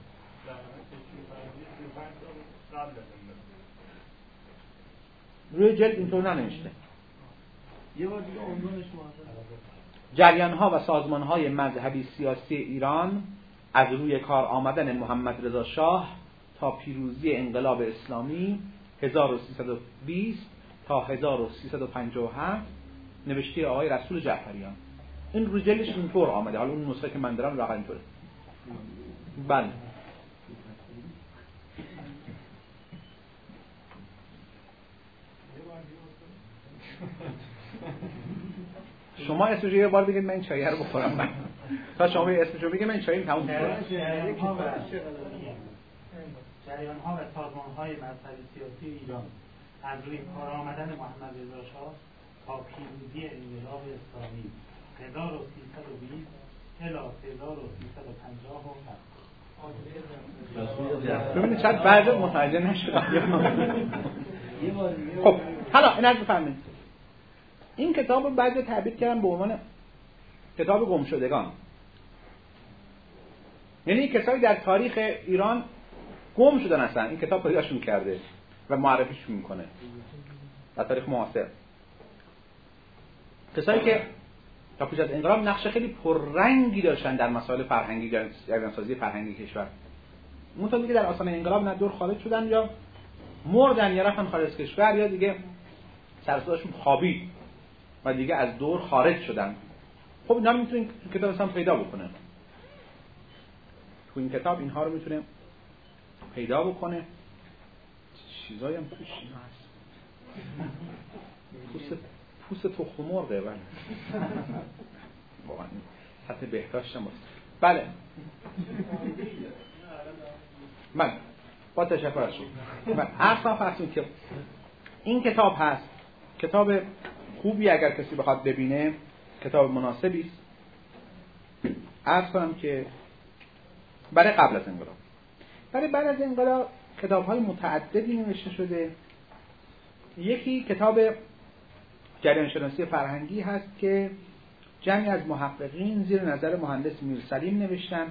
روی جلد اینطور ننوشته. یه بار دیگه عنوانش جریان ها و سازمان های مذهبی سیاسی ایران از روی کار آمدن محمد رضا شاه تا پیروزی انقلاب اسلامی هزار و سیصد و بیست تا هزار و سیصد و پنجاه و هفت، نوشته آقای رسول جعفریان. این روی جلدش اینطور آمده. حالا اون نسخه که من دارم واقعا اینطوره. بله شما اسمشو یه بار بگید من این چایی رو بخورم. من تا شما اسمشو بگید من این چایی تموم می‌کنم. جریان ها و سازمان های مذهبی سیاسی ایران از روی کار آمدن محمد رضا شاه تا پیروزی انقلاب اسلامی هزار و سیصد و بیست الی هزار و سیصد و پنجاه و هفت. ببینید چقدر بعد متوجه نشدم. خب حالا اینا رو بفهمید. این کتاب رو بعد تعبیر کردم به عنوان کتاب گمشدگان. یعنی کسایی در تاریخ ایران گم شدن اصلا این کتاب پیداشون کرده و معرفیشون میکنه در تاریخ معاصر. کسایی که تا پیش از انقلاب نقش خیلی پررنگی داشتن در مسائل فرهنگی، جریان‌سازی فرهنگی کشور. منتها دیگه در آستانه انقلاب نه دور خارج شدن یا مردن یا رفتن خارج از کشور یا دیگه سر صداشون خوابید و دیگه از دور خارج شدن. خب اینا میتونین تو کتاب اصلا پیدا بکنه. تو این کتاب اینها رو میتونه پیدا بکنه. چیزایی هم توش هست. پوست پوست تخم مرغه. بله واقعا سطح بهداشت هم هست. بله من با تشکر از شما. من اصلا فرسون که این کتاب هست، کتاب خوبی اگر کسی بخواد ببینه، کتاب مناسبی است. عرض کنم که برای قبل از انقلاب، برای بعد از انقلاب کتاب‌های متعددی نوشته شده. یکی کتاب جریان شناسی فرهنگی هست که جمعی از محققین زیر نظر مهندس میرسلیم نوشتن.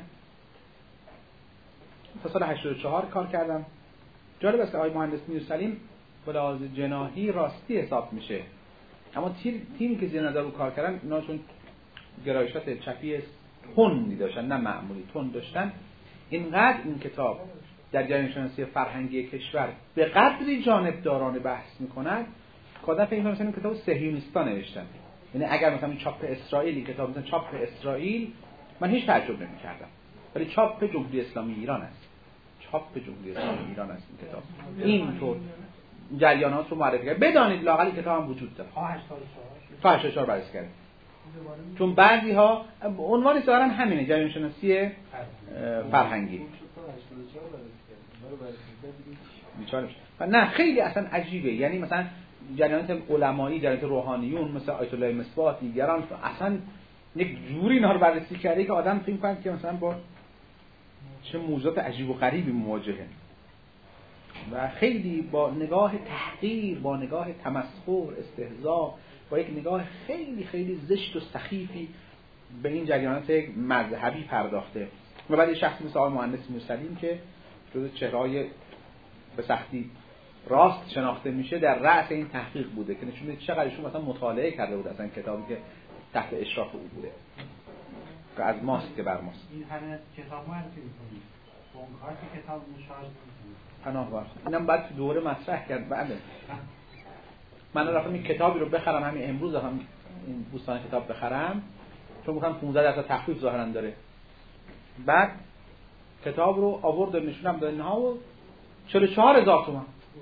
تا سال هشتاد و چهار کار کردم. جالب است که آقای مهندس میرسلیم به لحاظ جناحی راستی حساب میشه، اما تیمی که زیر نظر او کار کردن اینا چون گرایشات چپی تندی داشتن، نه معمولی تند داشتن، اینقدر این کتاب در جریان شناسی فرهنگی کشور به قدری جانبدارانه بحث میکند که آدم فکر می‌کنه این کتاب صهیونیستا نوشتن. یعنی اگر مثلا چاپ اسرائیلی کتاب مثلا چاپ اسرائیل من هیچ تعجب نمی‌کردم، ولی چاپ جمهوری اسلامی ایران است. چاپ جمهوری اسلامی ایران است این کتاب. اینطور جریانات رو معرفی کرد. بدانید لااقل کتاب هم وجود داره. تا هشتاد و چهار بررسی کرد. چون بعضی ها عنوانش دارن همینه، جریان شناسی فرهنگی. بیچاره و نه خیلی اصلا عجیبه. یعنی مثلا جریانات علمایی، جریانات روحانیون مثل آیت الله مصباح دیگران اصلا یک جوری اینا رو بررسی کرده که آدم فکر کنه که مثلا با چه موضوعات عجیب و غریبی مواجهه و خیلی با نگاه تحقیر، با نگاه تمسخر، استهزاء، با یک نگاه خیلی خیلی زشت و سخیفی به این جریانات مذهبی پرداخته. و بعد شخصی مثل آقای مهندس میرسلیم که جزو چهره‌های به سختی راست شناخته میشه در رأس این تحقیق بوده که نشون میده چقدر ایشون مثلا مطالعه کرده بود اصلا کتابی که تحت اشراف او بوده که از ماست که بر ماست. این همه کتاب معرفی می‌کنید. بنگاه که کتاب مشاهده می‌کنید. پناه بر خود. اینم بعد دوره مطرح کرد. بله. من رفتم این کتابی رو بخرم همین امروز هم این بوستان کتاب بخرم چون میگم پانزده درصد تخفیف ظاهرا داره. بعد کتاب رو آورد نشونم داد اینها و چهل و چهار هزار تومان.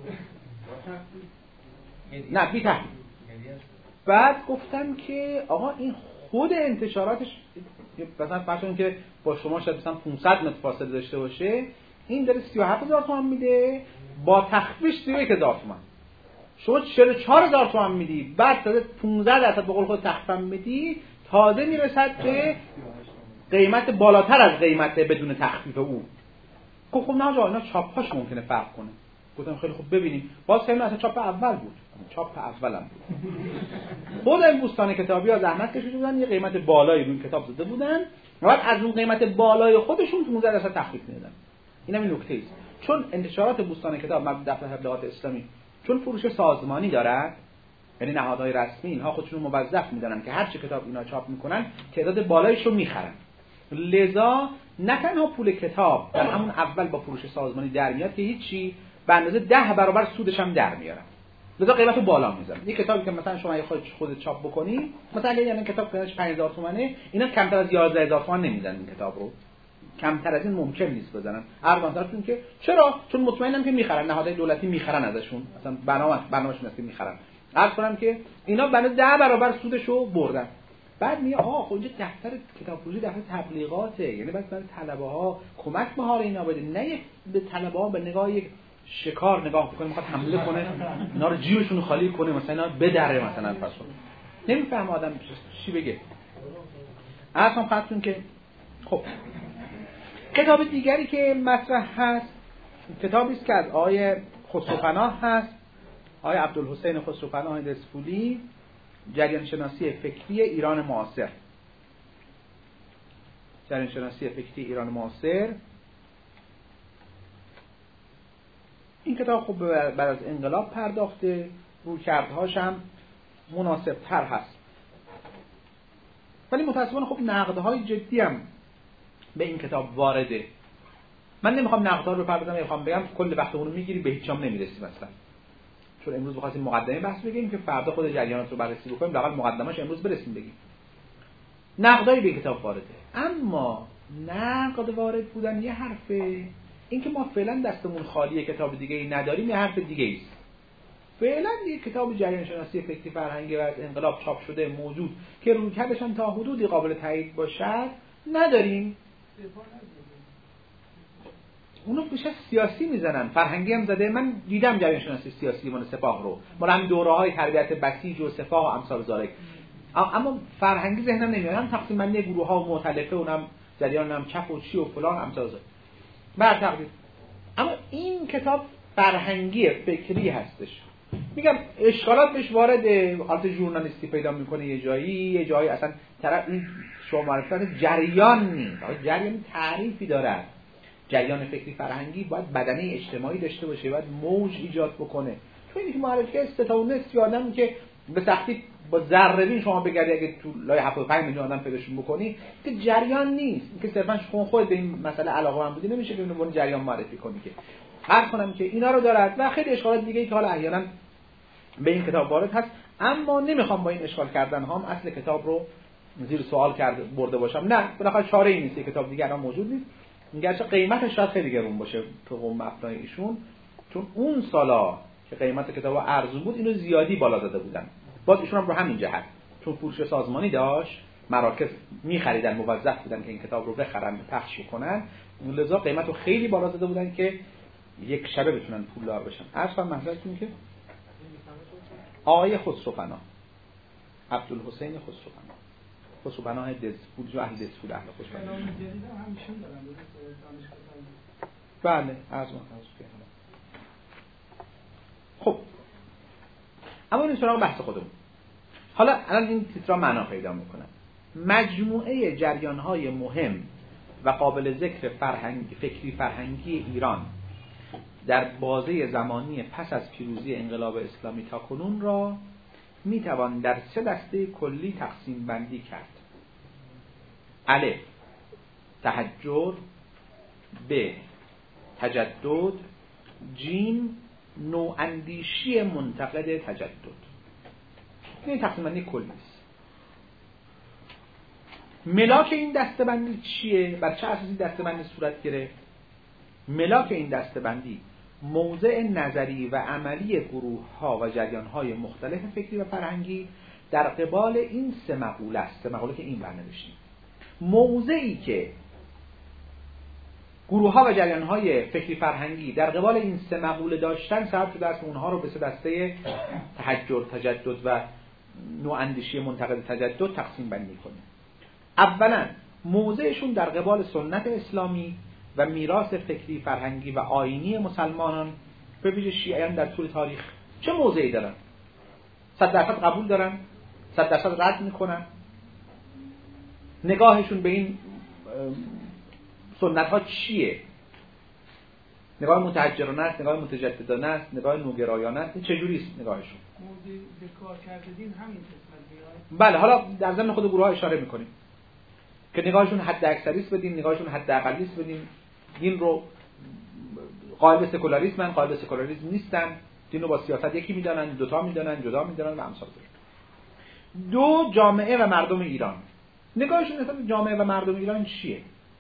نه بی تخفیف. بعد گفتم که آقا این خود انتشاراتش مثلا فرض کنید که با شما شاید مثلا پانصد متر فاصله داشته باشه، این داره سی و هفت هزار تومان میده با تخفیفش سی و یک هزار تومان. شما چهل و چهار هزار تومان میدی بعد تازه پانزده درصد به قول خود تخفیف میدی، تازه میرسد به قیمت بالاتر از قیمت بدون تخفیف او. خب نه آقا اینا چاپ‌هاش ممکنه فرق کنه. گفتم خیلی خوب ببینیم. باز خیلی اصلا چاپ اول بود. چاپ اولم بود. خود این بوستان کتابی ها زحمت کشیده بودن یه قیمت بالایی روی کتاب زده بودن و بعد از اون قیمت بالای خودشون پانزده درصد تخفیف میدادن. اینم این نکته است. چون انتشارات بوستان کتاب مبنی دفتر تبلیغات اسلامی چون فروش سازمانی دارد، یعنی نهادهای رسمی اینها خودشون رو موظف میدونن که هر چه کتاب اینا چاپ میکنن تعداد بالایش رو میخرن. لذا نه تنها پول کتاب در همون اول با فروش سازمانی در میاد که هیچی، به اندازه ده برابر سودش هم در میارن. لذا قیمتو بالا میذارن. یک کتابی که مثلا شما خودت خودت چاپ بکنی، مثلا اگه یعنی کتاب قیمتش پنج هزار تومانه، اینا کمتر از یازده هزار تومان نمیزنن این کتاب رو. کمتر از این ممکن نیست بزنن. ارزان‌ترشون که چرا؟ چون مطمئنم که میخرن، نهادهای دولتی میخرن ازشون. مثلا برنامه برنامه‌شون هست که میخرن. عرض کنم که اینا بنا ده برابر سودشو بردن. بعد میگه آها خب اینجا دفتر کتاب فروشی دفتر تبلیغاته، یعنی باید برای طلبه‌ها کمک مهار اینا بده، نه به طلبه‌ها به نگاه یک شکار نگاه بکنه میخواد حمله کنه اینا رو جیبشون خالی کنه مثلا اینا بدره مثلا پس نمیفهم آدم چی بگه. اصلا خاطرون که خب کتاب دیگری که مطرح هست کتابی است که از آقای خسروپناه هست، آقای عبدالحسین خسروپناه دسفولی، جریان شناسی فکری ایران معاصر. جریان شناسی فکری ایران معاصر. این کتاب خب بعد از انقلاب پرداخته، رویکردهاش هم مناسب تر هست، ولی متاسفانه خب نقدهای جدی هم به این کتاب وارده. من نمیخوام نقدها رو بپردازم، میخوام بگم کل وقتمون رو میگیری به هیچ جام نمیرسیم اصلا. چون امروز بخواستیم مقدمه بحث بگیم که فردا خود جریانات رو بررسی بکنیم، لااقل مقدمه‌اش امروز برسیم بگیم. نقدای به کتاب وارده، اما نقد وارد بودن یه حرفه، این که ما فعلا دستمون خالی کتاب دیگه ای نداریم یه حرف دیگه است. فعلا یه کتاب جریان شناسی فکری فرهنگی و از انقلاب چاپ شده موجود که رویکردش هم تا حدودی قابل تایید باشد نداریم. اونو پیش سیاسی میزنن، فرهنگی هم زده. من دیدم جریان شناسی سیاسی مال سپاه رو، مال هم دوره‌های تربیت بسیج و سپاه و امثال ذالک، اما فرهنگی ذهنم نمیاد. هم تقسیم بندی گروه‌ها و مؤتلفه، اونم جریان هم چپ و چی و فلان امثال ذالک بر تقدیر. اما این کتاب فرهنگی فکری هستش. میگم اشکالات بهش وارد حالت ژورنالیستی پیدا میکنه، یه جایی یه جایی اصلا طرف این شما معرفت جریان نیست، جریان تعریفی داره. جریان فکری فرهنگی باید بدنه اجتماعی داشته باشه، باید موج ایجاد بکنه. تو این معرفی استتاونه سیادم که به سختی با ذره بین شما بگردی اگه تو لای هفتاد و پنج میلیون آدم پیداشون بکنی که جریان نیست، که صرفا شما خود به این مسئله علاقه‌مند بودی نمیشه که اینو با جریان معرفی کنی. که هر کنم که اینا رو دارد و خیلی اشکالات دیگه ای که حالا احیانا به این کتاب وارد هست، اما نمیخوام با این اشکال کردن هم اصل کتاب رو زیر سوال کرده برده باشم. نه، بالاخره چاره ای نیست، کتاب دیگه الان موجود نیست، گرچه قیمتش شاید خیلی گرون باشه تو قوم مبنای ایشون، چون اون سالا که قیمت کتاب ارزون بود اینو زیادی بالا داده بودن. باز ایشون هم رو همین جهت چون فروش سازمانی داشت، مراکز می‌خریدن، موظف بودن که این کتاب رو بخرن پخش کنن، لذا قیمت رو خیلی بالا داده بودن که یک شبه بتونن پولدار بشن. اصلا منظورتون که آقای خسروپناه، عبدالحسین خسروپناه، خسروپناه دسفول، جو اهل دسفول اهل خسروپناه. بله، از ما خب اما این سراغ بحث خودمون. حالا الان این تیترا معنا پیدا میکنن. مجموعه جریان‌های مهم و قابل ذکر فرهنگ فکری فرهنگی ایران در بازه زمانی پس از پیروزی انقلاب اسلامی تا کنون را میتوان در سه دسته کلی تقسیم بندی کرد. الف، تحجر. ب، تجدد، جیم نواندیشی منتقد تجدد. این تقسیم بندی کلی است. ملاک این دسته‌بندی چیه؟ بر چه اساسی دسته‌بندی صورت گرفت؟ ملاک این دسته‌بندی موضع نظری و عملی گروه‌ها و جریان‌های مختلف فکری و فرهنگی در قبال این سه مقوله است. سه مقوله که این برنوشتیم. موضعی که گروه‌ها و جریان‌های فکری فرهنگی در قبال این سه مقوله داشتن، سبب شده است اونها رو به سه دسته تحجر، تجدد و نواندیشی منتقد تجدد تقسیم بندی کنیم. اولا موضعشون در قبال سنت اسلامی و میراث فکری فرهنگی و آیینی مسلمانان به ویژه شیعیان در طول تاریخ چه موضعی دارن؟ صد درصد قبول دارن؟ صد درصد رد میکنن؟ نگاهشون به این سنت ها چیه؟ نگاه متحجرانه است، نگاه متجددانه است، نگاه نوگرایانه است؟ این چجوری است نگاهشون؟ موضوع ذکر کردین همین قسمت میاد. بله، حالا در ضمن خود گروه ها اشاره میکنیم که نگاهشون حد اکثری است بدیم، نگاهشون حد اقلی است بدیم. دین رو قائل به سکولاریسمن، قائل به سکولاریسم نیستن، دین رو با سیاست یکی میدانن، دوتا میدانن، جدا میدانن و امثال ذلک. دو، جامعه و مردم ایران. نگاهشون نسبت به جامعه و مردم ایران چیه؟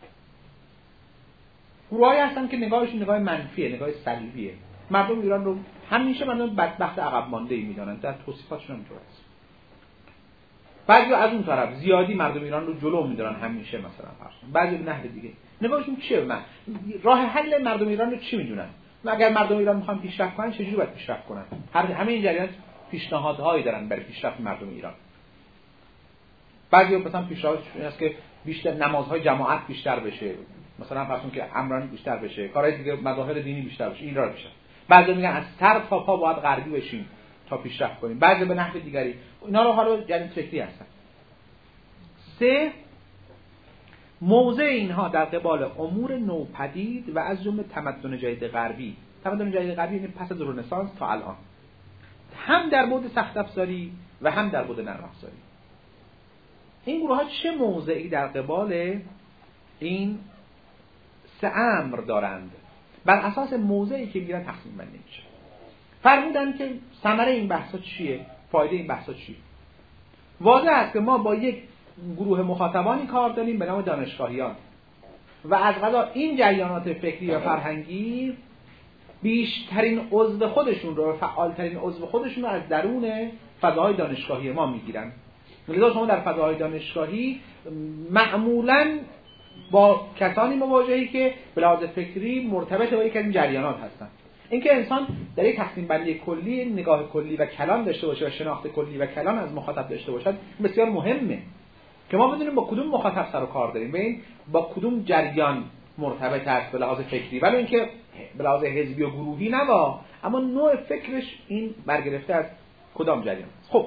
گروهایی هستن که نگاهشون نگاه منفیه، نگاه سلبیه. مردم ایران رو همیشه مردم بدبخت عقب مانده ای میدانن، در توصیفاتشون اینطور است. بعضی از اون طرف زیادی مردم ایران رو جلو میدارن همیشه، مثلا فرض. بعضی به نحو دیگه نگاهشون چیه؟ من راه حل مردم ایران رو چی میدونن؟ اگر مردم ایران میخوان پیشرفت کنن چجوری باید پیشرفت کنن؟ هر همه این جریان پیشنهادهایی دارن برای پیشرفت مردم ایران. بعضی مثلا پیشنهادشون این است که بیشتر نمازهای جماعت بیشتر بشه، مثلا فرض کن که عمرانی بیشتر بشه، کارهای دیگه مظاهر دینی بیشتر بشه، این را بشه. بعضی میگن از سر تا پا باید غربی بشیم تا پیشرفت کنیم. بعضی به نحو دیگری. اینا رو حالا جریان فکری هستن. سه، موضع اینها در قبال امور نوپدید و از جمله تمدن جدید غربی. تمدن جدید غربی یعنی پس از رنسانس تا الان، هم در بعد سخت افزاری و هم در بعد نرم افزاری. این گروه ها چه موضعی در قبال این سه امر دارند؟ بر اساس موضعی که میگیرن تقسیم بندی میشه. فرمودن که ثمره این بحثا چیه؟ فایده این بحثا چیه؟ واضح است که ما با یک گروه مخاطبانی کار داریم به نام دانشگاهیان و از قضا این جریانات فکری و فرهنگی بیشترین عضو خودشون رو و فعالترین عضو خودشون رو از درون فضاهای دانشگاهی ما میگیرن. لذا شما در فضاهای دانشگاهی معمولاً با کسانی مواجهی که به لحاظ فکری مرتبط با یک از این جریانات هستن. اینکه انسان در یک تقسیم بندی کلی نگاه کلی و کلان داشته باشه و شناخت کلی و کلان از مخاطب داشته باشد بسیار مهمه که ما بدونیم با کدوم مخاطب سر و کار داریم، ببین با کدوم جریان مرتبط است به لحاظ فکری، ولی اینکه به لحاظ حزبی و گروهی نه، اما نوع فکرش این برگرفته از کدام جریان است. خب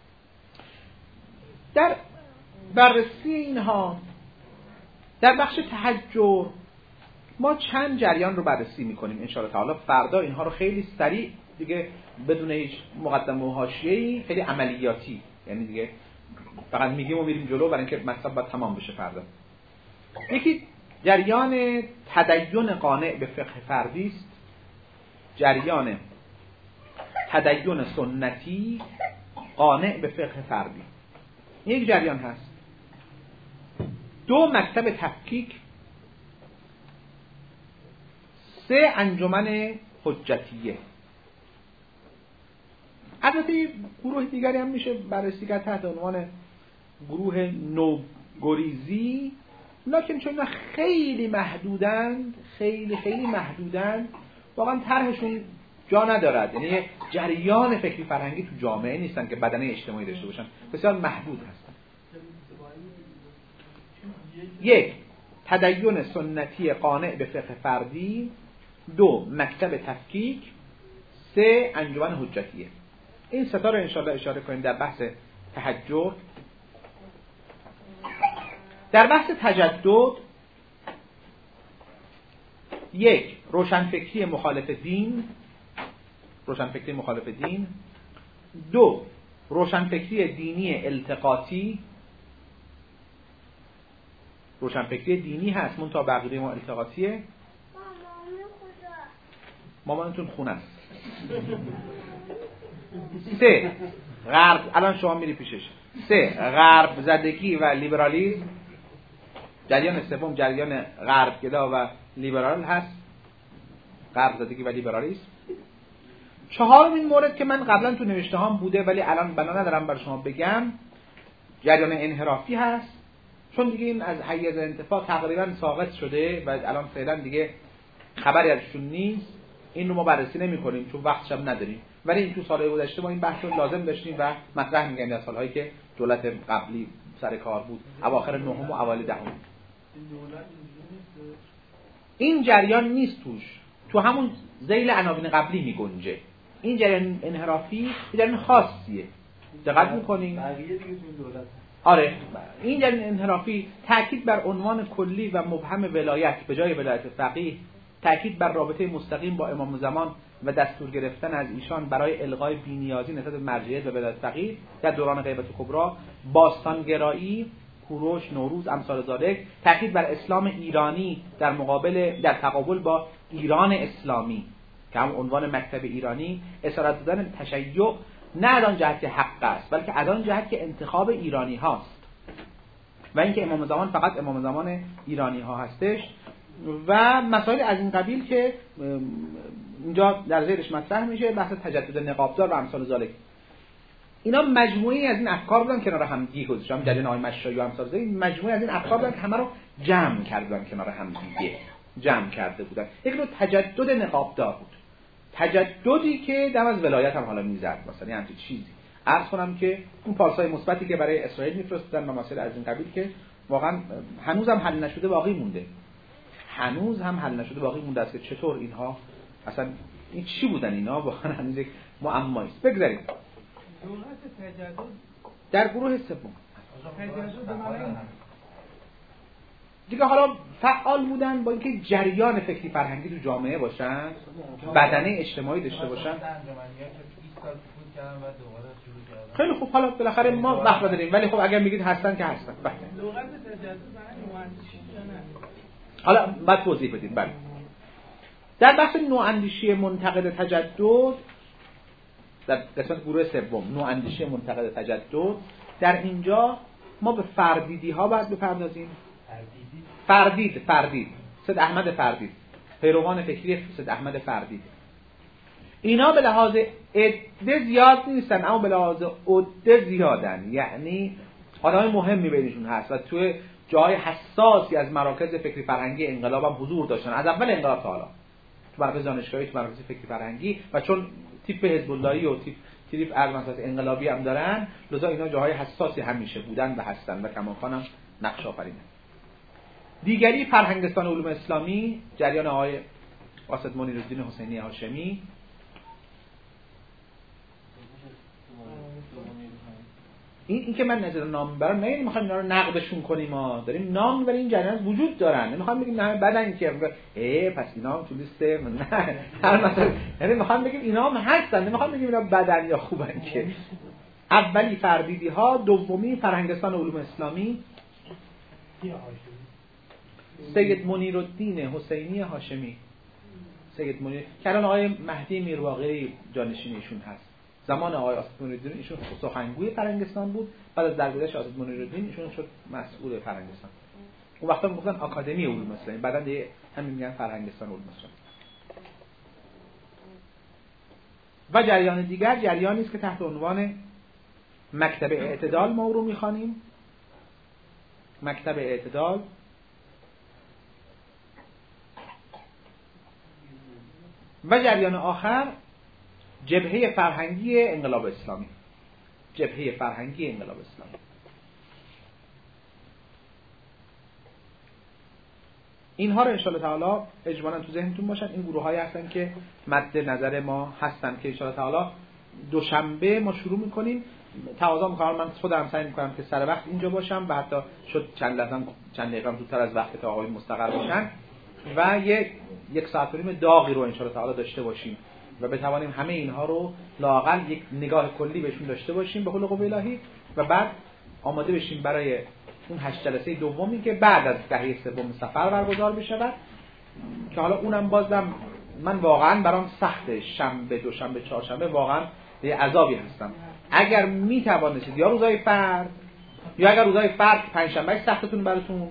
در بررسی اینها در بخش تحجر ما چند جریان رو بررسی می‌کنیم ان شاء الله تعالی. فردا اینها رو خیلی سریع دیگه بدون هیچ مقدمه و حاشیه‌ای، خیلی عملیاتی، یعنی دیگه فقط میگیم و میریم جلو برای اینکه مطلب باید تمام بشه فردا. یکی جریان تدین قانع به فقه فردی است، جریان تدین سنتی قانع به فقه فردی یک جریان هست. دو، مکتب تفکیک. سه، انجمن حجتیه. البته گروه دیگری هم میشه بررسی کرد تحت عنوان گروه نوگریزی، لکن چون اینا خیلی محدودند خیلی خیلی محدودند واقعا طرحشون جا ندارد، یعنی جریان فکری فرهنگی تو جامعه نیستن که بدنه اجتماعی داشته باشن، بسیار محدود هستن. یک، تدین سنتی قانع به فقه فردی. دو، مکتب تفکیک. سه، انجمن حجتیه. این ستا رو انشاءالله اشاره کنیم در بحث تحجر. در بحث تجدد، یک، روشنفکری مخالف دین. روشنفکری مخالف دین. دو، روشنفکری دینی التقاطی. روشنفکری دینی هست منتها بقیده ما التقاطیه. مامانتون خونه است. سه، غرب، الان شما میری پیشش. سه، غرب زدگی و لیبرالیسم. جریان سوم جریان غرب گرا و لیبرال هست، غرب زدگی و لیبرالیسم. چهارمین مورد که من قبلا تو نوشته هام بوده ولی الان بنا ندارم برای شما بگم، جریان انحرافی هست، چون دیگه این از حیز انتفاع تقریبا ساقط شده و الان فعلا دیگه خبری ازشون نیست. این رو ما بررسی نمی‌کنیم چون وقتش هم نداریم، ولی این تو سالهای گذشته ما این بحث رو لازم داشتیم و مطرح می‌گیم در سال‌هایی که دولت قبلی سر کار بود، اواخر نهم و اوایل دهم. این جریان نیست توش، تو همون ذیل عناوین قبلی می‌گنجه. این جریان انحرافی جریان خاصیه، دقت می‌کنین؟ بقیه دیگه تو این دولت. آره، این جریان انحرافی تأکید بر عنوان کلی و مبهم ولایت به جای ولایت فقیه، تأکید بر رابطه مستقیم با امام زمان و دستور گرفتن از ایشان برای الغای بی‌نیازی نسبت به مرجعیت و ولایت فقیه در دوران غیبت کبری، باستانگرایی، کوروش، نوروز، امثال ذالک، تأکید بر اسلام ایرانی در مقابل در تقابل با ایران اسلامی که هم عنوان مکتب ایرانی، اصالت دادن تشیع نه از آن جهت که حق است بلکه از آن جهت که انتخاب ایرانی هاست و اینکه امام زمان فقط امام زمان ایرانی ها هستش و مسائل از این قبیل که اینجا در زیرش مطرح میشه، بحث تجدد نقابدار و امثال ذالک. اینا مجموعی از این افکار بودن کنار هم دیگه گذاشتم، جریان آقای مشایی و امثال ذالک مجموعی از این افکار بودن که همه رو جمع کردن کنار هم دیگه جمع کرده بودن. یک نوع تجدد نقابدار بود، تجددی که دم از ولایت هم حالا میزد، مثلا همچین چیزی. عرض کنم که اون پاسای مثبتی که برای اسرائیل میفرستادن و مسائل از این قبیل که واقعا هنوز هم حل نشده باقی مونده، هنوز هم حل نشده باقی مونده است که چطور اینها اصلا این چی بودن، اینا واقعا هنوز یک معمایی است. بگذاریم دولت تجدد در گروه سوم تجدد به معنی دیگه حالا فعال بودن با اینکه جریان فکری فرهنگی تو جامعه باشن، بدنه اجتماعی داشته باشن. خیلی خوب، حالا بالاخره ما وقت داریم ولی خب اگر میگید هستن که هستن. بله. لغت تجدد معنی نواندیشی یا نه؟ حالا بعد توضیح بدید. بله. در بحث نواندیشی منتقد تجدد در قسمت گروه سوم، نواندیشی منتقد تجدد، در اینجا ما به فردیدی ها باید بپردازیم. فردید فردید سید احمد فردید، پیروان فکری سید احمد فردید. اینا به لحاظ عده زیاد نیستن اما به لحاظ عده زیادن، یعنی آدمای مهمی بینشون هست و توی جای حساسی از مراکز فکری فرهنگی انقلاب هم حضور داشتن از اول انقلاب تا حالا، تو مراکز دانشگاهی، تو مراکز فکری فرهنگی، و چون تیپ حزب اللهی و تیپ تیپ ارمانسات انقلابی هم دارن لذا اینا جاهای حساسی همیشه بودن و هستن و کماکان هم نقش آفرینن. دیگری فرهنگستان علوم اسلامی، جریان آقای قاصد منیرالدین حسینی هاشمی. این این که من نظر نام میبرم نه، یعنی میخوایم اینا رو نقدشون کنیم، ما داریم نام میبریم، این جریان وجود دارن، نمیخوام بگیم نه بدن که اه پس اینا هم تو لیست نه، هر مثلا یعنی میخوام بگیم اینا هم هستن، نمیخوام بگیم اینا بدن یا خوبن که. اولی فردیدی ها، دومی فرهنگستان علوم اسلامی، سید منیرالدین حسینی هاشمی. سید منیر که الان آقای مهدی میرواقعی جانشینشون هست. زمان آقای آصف منیرالدین ایشون سخنگوی فرهنگستان بود، بعد از درگذشت آصف منیرالدین ایشون شد مسئول فرهنگستان. اون وقتا میگفتن آکادمی علوم اسلامی، بعدا دیگه همین میگن فرهنگستان علوم اسلامی. و جریان دیگر جریانی است که تحت عنوان مکتب اعتدال ما رو میخوانیم. مکتب اعتدال و جریان آخر جبهه فرهنگی انقلاب اسلامی. جبهه فرهنگی انقلاب اسلامی. اینها رو ان شاء الله تعالی اجمالاً تو ذهنتون باشن. این گروه‌هایی هستن که مد نظر ما هستن که ان شاء الله تعالی دوشنبه ما شروع می‌کنیم. تقاضا می‌کنم من خودم سعی می‌کنم که سر وقت اینجا باشم و حتی شد چند لحظه چند دقیقه زودتر از وقت تا آقایون مستقر باشن و یک یک ساعت و نیم داغی رو ان شاء الله تعالی داشته باشیم و بتوانیم همه اینها رو لااقل یک نگاه کلی بهشون داشته باشیم به قول قوه الهی و بعد آماده بشیم برای اون هشت جلسه دومی که بعد از دهه سوم سفر برگزار بشه که حالا اونم بازم من واقعا برام سخته شنبه دوشنبه چهارشنبه واقعا یه عذابی هستم. اگر میتوانستید یا روزهای فرد یا اگر روزهای فرد پنجشنبه سختتون براتون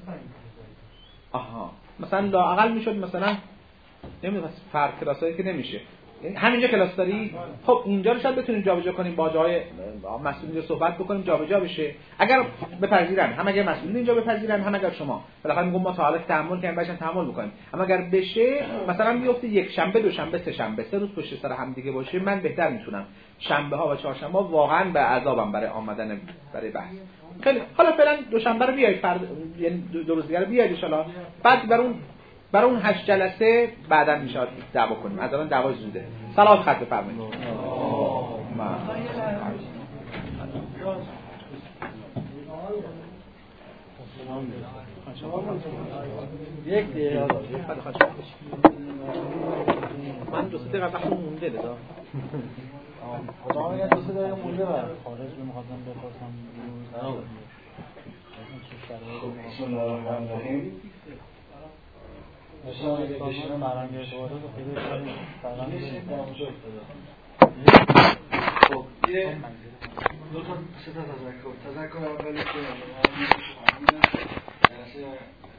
آها مثلا لااقل میشد مثلا نمیدونم فرد کلاسایی که نمیشه همینجا کلاس داری خب اینجا رو شاید بتونیم جابجا کنیم با جای مسئولین رو صحبت بکنیم جابجا بشه اگر بپذیرن هم اگر مسئولین اینجا بپذیرن هم اگر شما بالاخره میگم ما تا حالا تحمل کردیم باشن تحمل میکنیم اما اگر بشه مثلا بیفته یک شنبه دو شنبه سه شنبه سه روز پشت سر هم دیگه باشه من بهتر میتونم شنبه ها و چهارشنبه واقعا به عذابم برای آمدن برای بحث خیلی حالا فعلا دوشنبه رو بیاید فرد یعنی دو روز دیگه رو بیاید ان شاء الله بعد بر اون برای اون هشت جلسه بعداً میشه دعوا کنیم از الان دعوا زوده صلوات خط بفرمایید یک دقیقه من دو سه دقیقه وقت مونده لذا خدا میگه دو سه دقیقه مونده برای خارج می‌خواستم بپرسم بسم الله الرحمن الرحیم مثلا اگه کشیم مرنگ ارتباطات رو خیلی کنیم خب یه دو تا سه تا تذکر تذکر اولی که جلسه